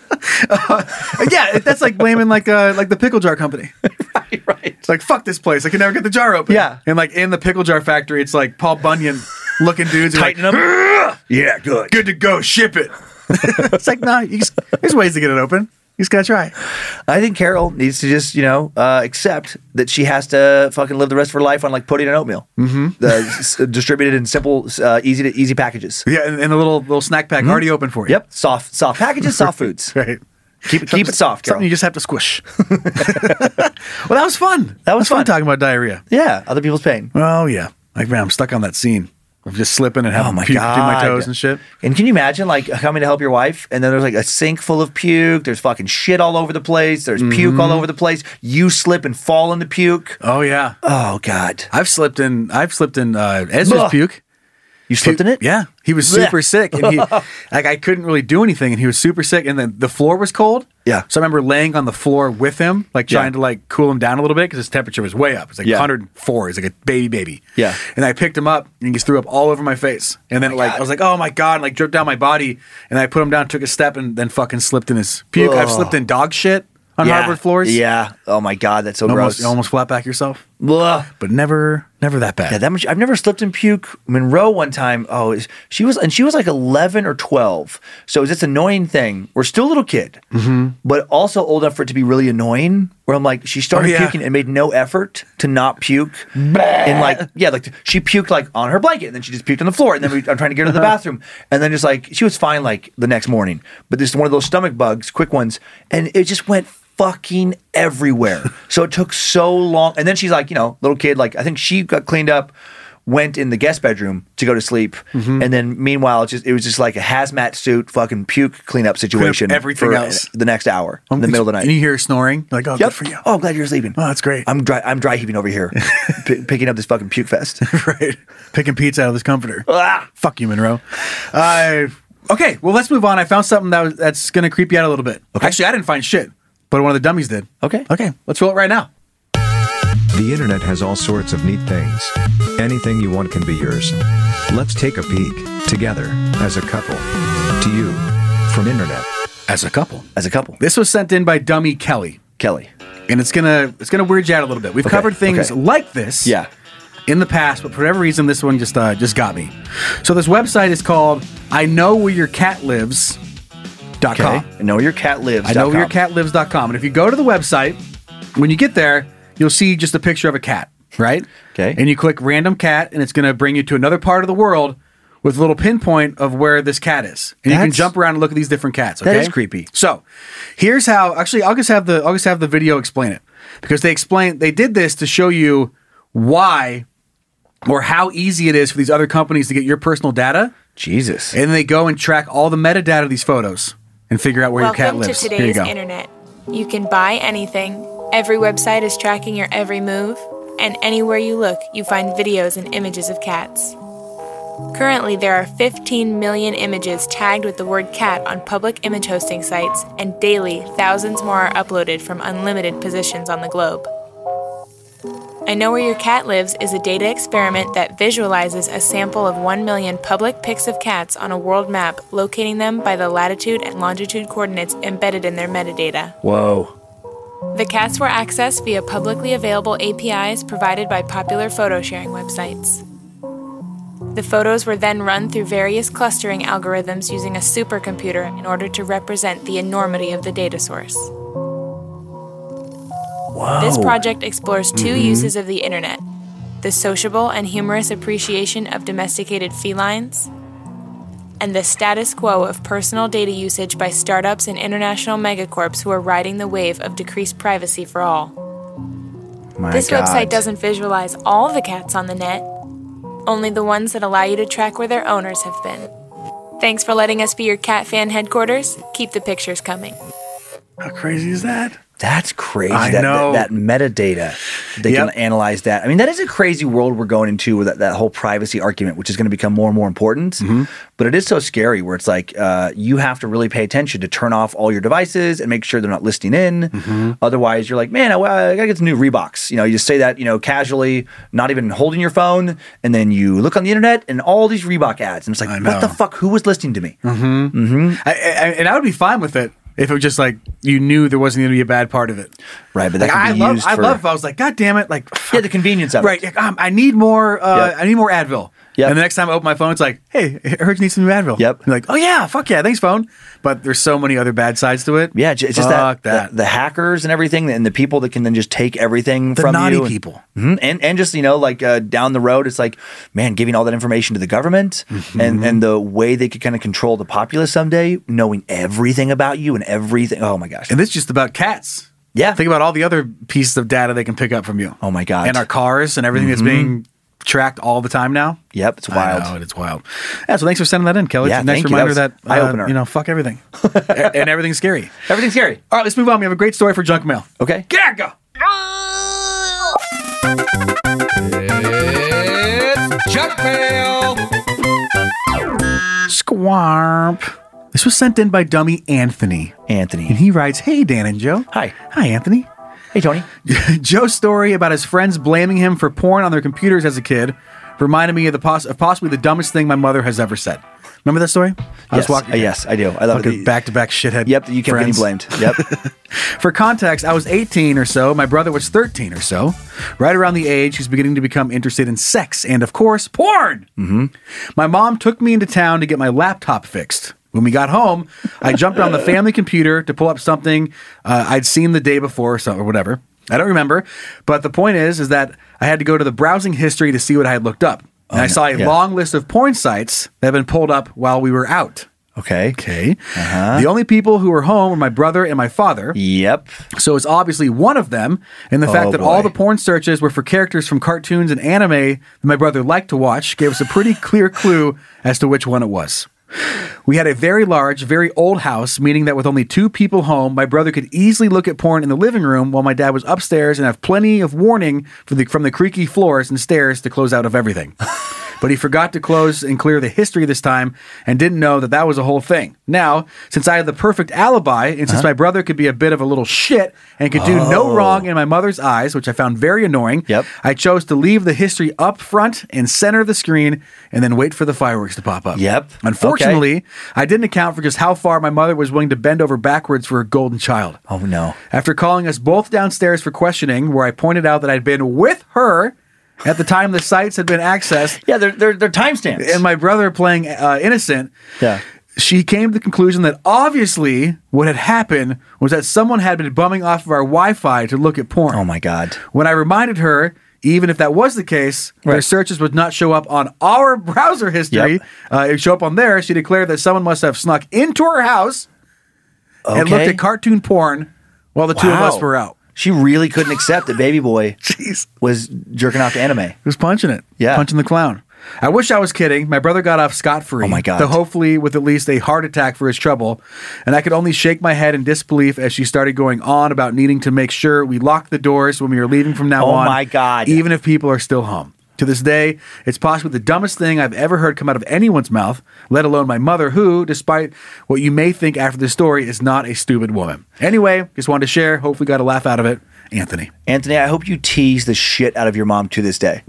Yeah, that's like blaming like the pickle jar company. Right. It's like, fuck this place. I can never get the jar open. Yeah. And like in the pickle jar factory, it's like Paul Bunyan looking dudes. Tighten like, them. Yeah, good. Good to go. Ship it. It's like, nah, there's ways to get it open. You just gotta try. I think Carol needs to just, accept that she has to fucking live the rest of her life on like pudding and oatmeal. Mm-hmm. Distributed in simple, easy packages. Yeah, and a little snack pack already open for you. Yep, soft packages, soft foods. Right. Keep it soft, Carol. Something you just have to squish. Well, that was fun. That was fun talking about diarrhea. Yeah, other people's pain. Oh yeah, like man, I'm stuck on that scene of just slipping and having puke through my toes and shit. And can you imagine like coming to help your wife and then there's like a sink full of puke, there's fucking shit all over the place, there's puke all over the place, you slip and fall in the puke. Oh yeah. Oh God. I've slipped in Ezra's puke. You slipped in it? Yeah. He was super sick and I couldn't really do anything and he was super sick and then the floor was cold. Yeah. So I remember laying on the floor with him, like trying to like cool him down a little bit because his temperature was way up. It's like 104. He's like a baby. Yeah. And I picked him up and he just threw up all over my face. And then I was like, oh my God, and like dripped down my body. And I put him down, took a step and then fucking slipped in his puke. I've slipped in dog shit on hardwood floors. Yeah. Oh my God, that's so gross. You almost flat back yourself. Ugh. But never that bad. Yeah, that much. I've never slipped in puke. Monroe one time. She was like 11 or 12. So it was this annoying thing. We're still a little kid, but also old enough for it to be really annoying. Where I'm like, she started puking and made no effort to not puke. And she puked like on her blanket, and then she just puked on the floor. And then I'm trying to get her to the bathroom, and then just like she was fine like the next morning, but this is one of those stomach bugs, quick ones, and it just went fucking everywhere. So it took so long. And then she's like, little kid, like I think she got cleaned up, went in the guest bedroom to go to sleep. And then meanwhile, it was just like a hazmat suit, fucking puke cleanup situation. Everything else. The next hour in the middle of the night. And you hear snoring. You're like, oh, good for you. Oh, I'm glad you're sleeping. Oh, that's great. I'm dry heaving over here, picking up this fucking puke fest. Right. Picking pizza out of this comforter. Ah! Fuck you, Monroe. Okay, well, let's move on. I found something that's going to creep you out a little bit. Okay. Actually, I didn't find shit. But one of the dummies did. Okay, let's roll it right now. The internet has all sorts of neat things. Anything you want can be yours. Let's take a peek. Together, as a couple. To you, from internet. As a couple. As a couple. This was sent in by Dummy Kelly. Kelly. And it's gonna weird you out a little bit. We've covered things like this in the past, but for whatever reason, this one just got me. So this website is called IKnowWhereYourCatLives.com. Okay. KnowWhereYourCatLives.com. IKnowWhereYourCatLives.com. And if you go to the website, when you get there, you'll see just a picture of a cat, right? Okay. And you click random cat, and it's going to bring you to another part of the world with a little pinpoint of where this cat is. And you can jump around and look at these different cats. Okay? That is creepy. So here's how, actually, I'll just have the video explain it, because they did this to show you why or how easy it is for these other companies to get your personal data. Jesus. And then they go and track all the metadata of these photos and figure out where your cat lives. Welcome to today's internet. You can buy anything. Every website is tracking your every move. And anywhere you look, you find videos and images of cats. Currently, there are 15 million images tagged with the word cat on public image hosting sites, and daily, thousands more are uploaded from unlimited positions on the globe. I Know Where Your Cat Lives is a data experiment that visualizes a sample of 1 million public pics of cats on a world map, locating them by the latitude and longitude coordinates embedded in their metadata. Whoa. The cats were accessed via publicly available APIs provided by popular photo sharing websites. The photos were then run through various clustering algorithms using a supercomputer in order to represent the enormity of the data source. Whoa. This project explores two uses of the internet: the sociable and humorous appreciation of domesticated felines, and the status quo of personal data usage by startups and international megacorps who are riding the wave of decreased privacy for all. This website doesn't visualize all the cats on the net, only the ones that allow you to track where their owners have been. Thanks for letting us be your cat fan headquarters. Keep the pictures coming. How crazy is that? That's crazy. I know. That metadata. They can analyze that. I mean, that is a crazy world we're going into with that whole privacy argument, which is going to become more and more important. But it is so scary where it's like you have to really pay attention to turn off all your devices and make sure they're not listening in. Otherwise, you're like, man, I got to get some new Reeboks. You know, you just say that, casually, not even holding your phone. And then you look on the internet and all these Reebok ads. And it's like, what the fuck? Who was listening to me? And I would be fine with it if it was just like you knew there wasn't going to be a bad part of it. Right, but that like, could be used for... I love if I was like, God damn it. Like, the convenience of it. Right. I need more Advil. And the next time I open my phone, it's like, hey, I heard you need some new Advil. You're like, oh yeah, fuck yeah, thanks phone. But there's so many other bad sides to it. Yeah, it's just that. The hackers and everything, and the people that can then just take everything from you. The naughty people. And just, down the road, it's like, man, giving all that information to the government and the way they could kind of control the populace someday, knowing everything about you and everything. Oh my gosh. And it's just about cats. Yeah. Think about all the other pieces of data they can pick up from you. Oh my God. And our cars and everything that's being tracked all the time now. Yep, it's wild. I know, it's wild. Yeah, so thanks for sending that in, Kelly. Yeah, it's a nice thank you. reminder that eye-opener. Fuck everything. And everything's scary. Everything's scary. All right, let's move on. We have a great story for junk mail. Okay. Yeah, go. It's junk mail. Squarp. This was sent in by dummy Anthony. And he writes, hey, Dan and Joe. Hi. Hi, Anthony. Hey, Tony. Joe's story about his friends blaming him for porn on their computers as a kid reminded me of possibly the dumbest thing my mother has ever said. Remember that story? Yes, I do. I love it. Back-to-back shithead. Yep, you kept getting blamed. Yep. For context, I was 18 or so. My brother was 13 or so. Right around the age he's beginning to become interested in sex and, of course, porn. My mom took me into town to get my laptop fixed. When we got home, I jumped on the family computer to pull up something I'd seen the day before or whatever. I don't remember. But the point is that I had to go to the browsing history to see what I had looked up. And I saw a long list of porn sites that had been pulled up while we were out. Okay. The only people who were home were my brother and my father. Yep. So it's obviously one of them. And the fact that all the porn searches were for characters from cartoons and anime that my brother liked to watch gave us a pretty clear clue as to which one it was. We had a very large, very old house, meaning that with only 2 people home, my brother could easily look at porn in the living room while my dad was upstairs and have plenty of warning from the creaky floors and stairs to close out of everything. But he forgot to close and clear the history this time and didn't know that was a whole thing. Now, since I had the perfect alibi and since my brother could be a bit of a little shit and could do no wrong in my mother's eyes, which I found very annoying, I chose to leave the history up front and center of the screen and then wait for the fireworks to pop up. Unfortunately, I didn't account for just how far my mother was willing to bend over backwards for her golden child. Oh, no. After calling us both downstairs for questioning, where I pointed out that I'd been with her at the time the sites had been accessed. Yeah, they're timestamps. And my brother playing innocent. Yeah. She came to the conclusion that obviously what had happened was that someone had been bumming off of our Wi-Fi to look at porn. Oh, my God. When I reminded her, even if that was the case, their searches would not show up on our browser history. It would show up on theirs. She declared that someone must have snuck into her house and looked at cartoon porn while the 2 of us were out. She really couldn't accept that Baby Boy was jerking off to anime. He was punching it. Yeah. Punching the clown. I wish I was kidding. My brother got off scot-free. Oh, my God. Though hopefully with at least a heart attack for his trouble. And I could only shake my head in disbelief as she started going on about needing to make sure we lock the doors when we were leaving from now on. Oh, my God. Even if people are still home. To this day, it's possibly the dumbest thing I've ever heard come out of anyone's mouth, let alone my mother, who, despite what you may think after this story, is not a stupid woman. Anyway, just wanted to share. Hopefully got a laugh out of it. Anthony, I hope you tease the shit out of your mom to this day.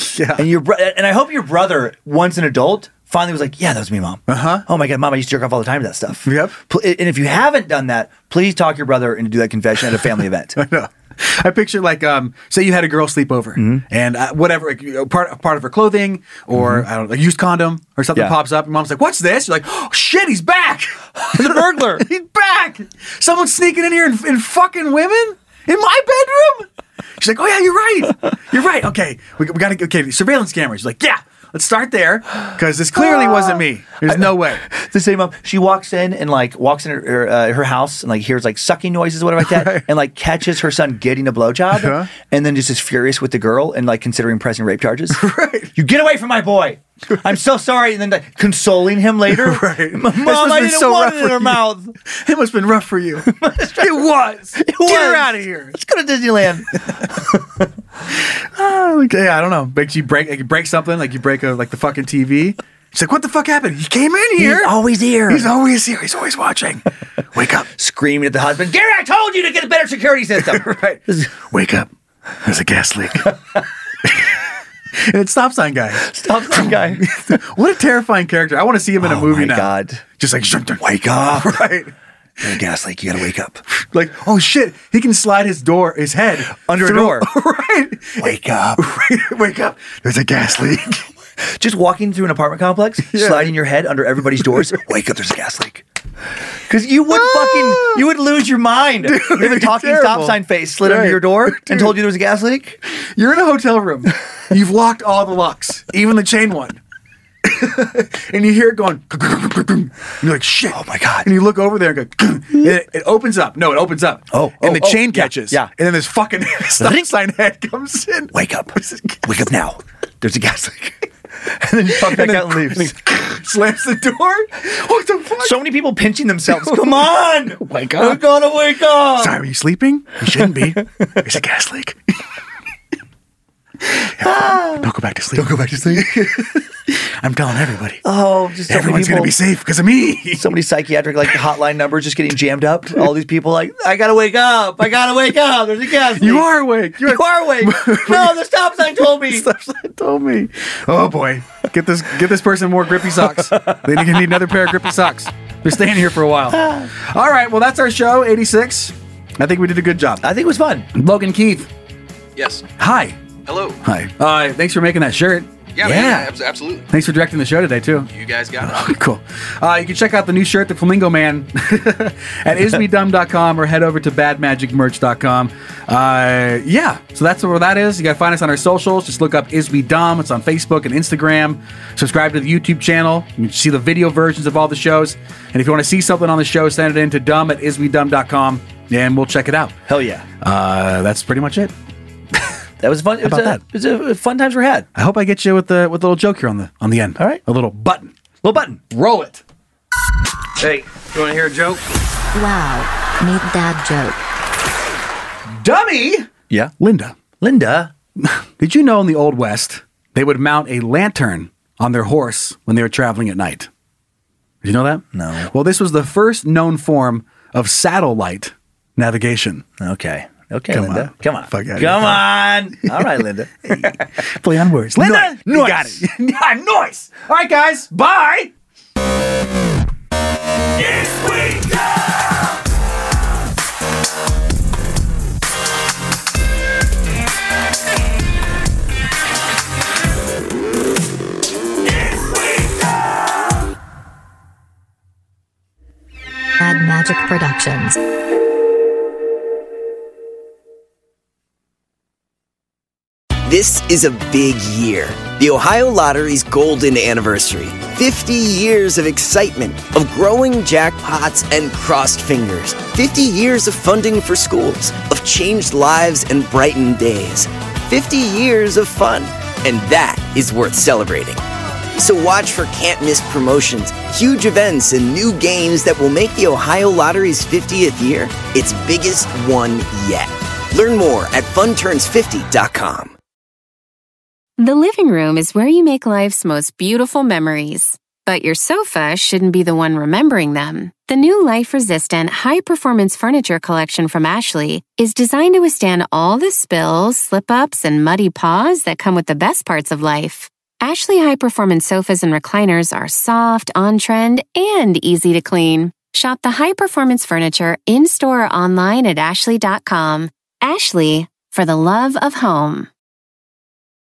And I hope your brother, once an adult, finally was like, yeah, that was me, Mom. Oh my God, Mom, I used to jerk off all the time to that stuff. Yep. And if you haven't done that, please talk your brother into do that confession at a family event. I know. I picture like, say you had a girl sleep over and whatever, like, part of her clothing or I don't know, a used condom or something pops up. Your mom's like, what's this? You're like, oh shit, he's back. The burglar. He's back. Someone's sneaking in here and fucking women in my bedroom. She's like, oh yeah, you're right. You're right. Okay. We got to, surveillance cameras. She's like, yeah. Let's start there because this clearly wasn't me. There's no way. The same mom. She walks in her house and like hears like sucking noises, whatever like that, and like catches her son getting a blowjob, and then just is furious with the girl and like considering pressing rape charges. You get away from my boy. I'm so sorry, and then like, consoling him later. Mom, I didn't want it in her mouth. It must have been rough for you. It was. Get her out of here. Let's go to Disneyland. I don't know. You break something, like you break the fucking TV. She's like, what the fuck happened? He came in here. He's always here. He's always here. He's always watching. Wake up. Screaming at the husband, Gary, I told you to get a better security system. Wake up. There's a gas leak. And it's Stop Sign Guy. Stop Sign Guy. What a terrifying character. I want to see him in a movie now. Oh, my God. Just like, wake up. Right. There's a gas leak. You got to wake up. Like, oh, shit. He can slide his head. Under a door. Right. Wake up. Wake up. There's a gas leak. Just walking through an apartment complex, sliding your head under everybody's doors. Wake up, there's a gas leak. Because you would lose your mind. Dude, if a talking stop sign face slid under your door and told you there was a gas leak. You're in a hotel room. You've locked all the locks, even the chain one. And you hear it going, and you're like, shit. Oh my God. And you look over there and go, and it opens up. No, it opens up. And the chain catches. Yeah. And then this fucking stop sign head comes in. Wake up. Wake up now. There's a gas leak. And then you pop back out and leaves. Slams the door. What the fuck? So many people pinching themselves. Come on. Wake up. I gotta wake up. Sorry, are you sleeping? You shouldn't be. There's a gas leak. Don't go back to sleep. Don't go back to sleep. I'm telling everybody. Oh, just so everyone's going to be safe because of me. So many psychiatric hotline numbers just getting jammed up. All these people like, I gotta wake up. I gotta wake up. There's a gas leak. You are awake. You are awake. No, the stop sign told me. The stop sign told me. Oh boy, get this person more grippy socks. They need another pair of grippy socks. They're staying here for a while. All right, well that's our show 86. I think we did a good job. I think it was fun. Logan Keith. Yes. Hi. Hello. Hi. Thanks for making that shirt. Yeah, man, absolutely. Thanks for directing the show today, too. You guys got it. Cool. You can check out the new shirt, The Flamingo Man, at isbedumb.com or head over to badmagicmerch.com. So that's where that is. You got to find us on our socials. Just look up Isbedumb. It's on Facebook and Instagram. Subscribe to the YouTube channel. You can see the video versions of all the shows. And if you want to see something on the show, send it in to dumb@isbedumb.com, and we'll check it out. Hell yeah. That's pretty much it. That was fun. It was a fun times we had. I hope I get you with the little joke here on the end. All right. A little button. Little button. Roll it. Hey, you want to hear a joke? Wow, need that joke. Dummy! Yeah. Linda. Linda? Did you know in the Old West, they would mount a lantern on their horse when they were traveling at night? Did you know that? No. Well, this was the first known form of satellite navigation. Okay. Okay, Come Linda. on. Come on. Fuck out of Come here. on. All right, Linda. Play on words. Linda! Nice. You got it. Yeah, nice. All right, guys. Bye. Mad Magic Productions. This is a big year. The Ohio Lottery's golden anniversary. 50 years of excitement, of growing jackpots and crossed fingers. 50 years of funding for schools, of changed lives and brightened days. 50 years of fun, and that is worth celebrating. So watch for can't-miss promotions, huge events, and new games that will make the Ohio Lottery's 50th year its biggest one yet. Learn more at funturns50.com. The living room is where you make life's most beautiful memories. But your sofa shouldn't be the one remembering them. The new life-resistant, high-performance furniture collection from Ashley is designed to withstand all the spills, slip-ups, and muddy paws that come with the best parts of life. Ashley high-performance sofas and recliners are soft, on-trend, and easy to clean. Shop the high-performance furniture in-store or online at ashley.com. Ashley, for the love of home.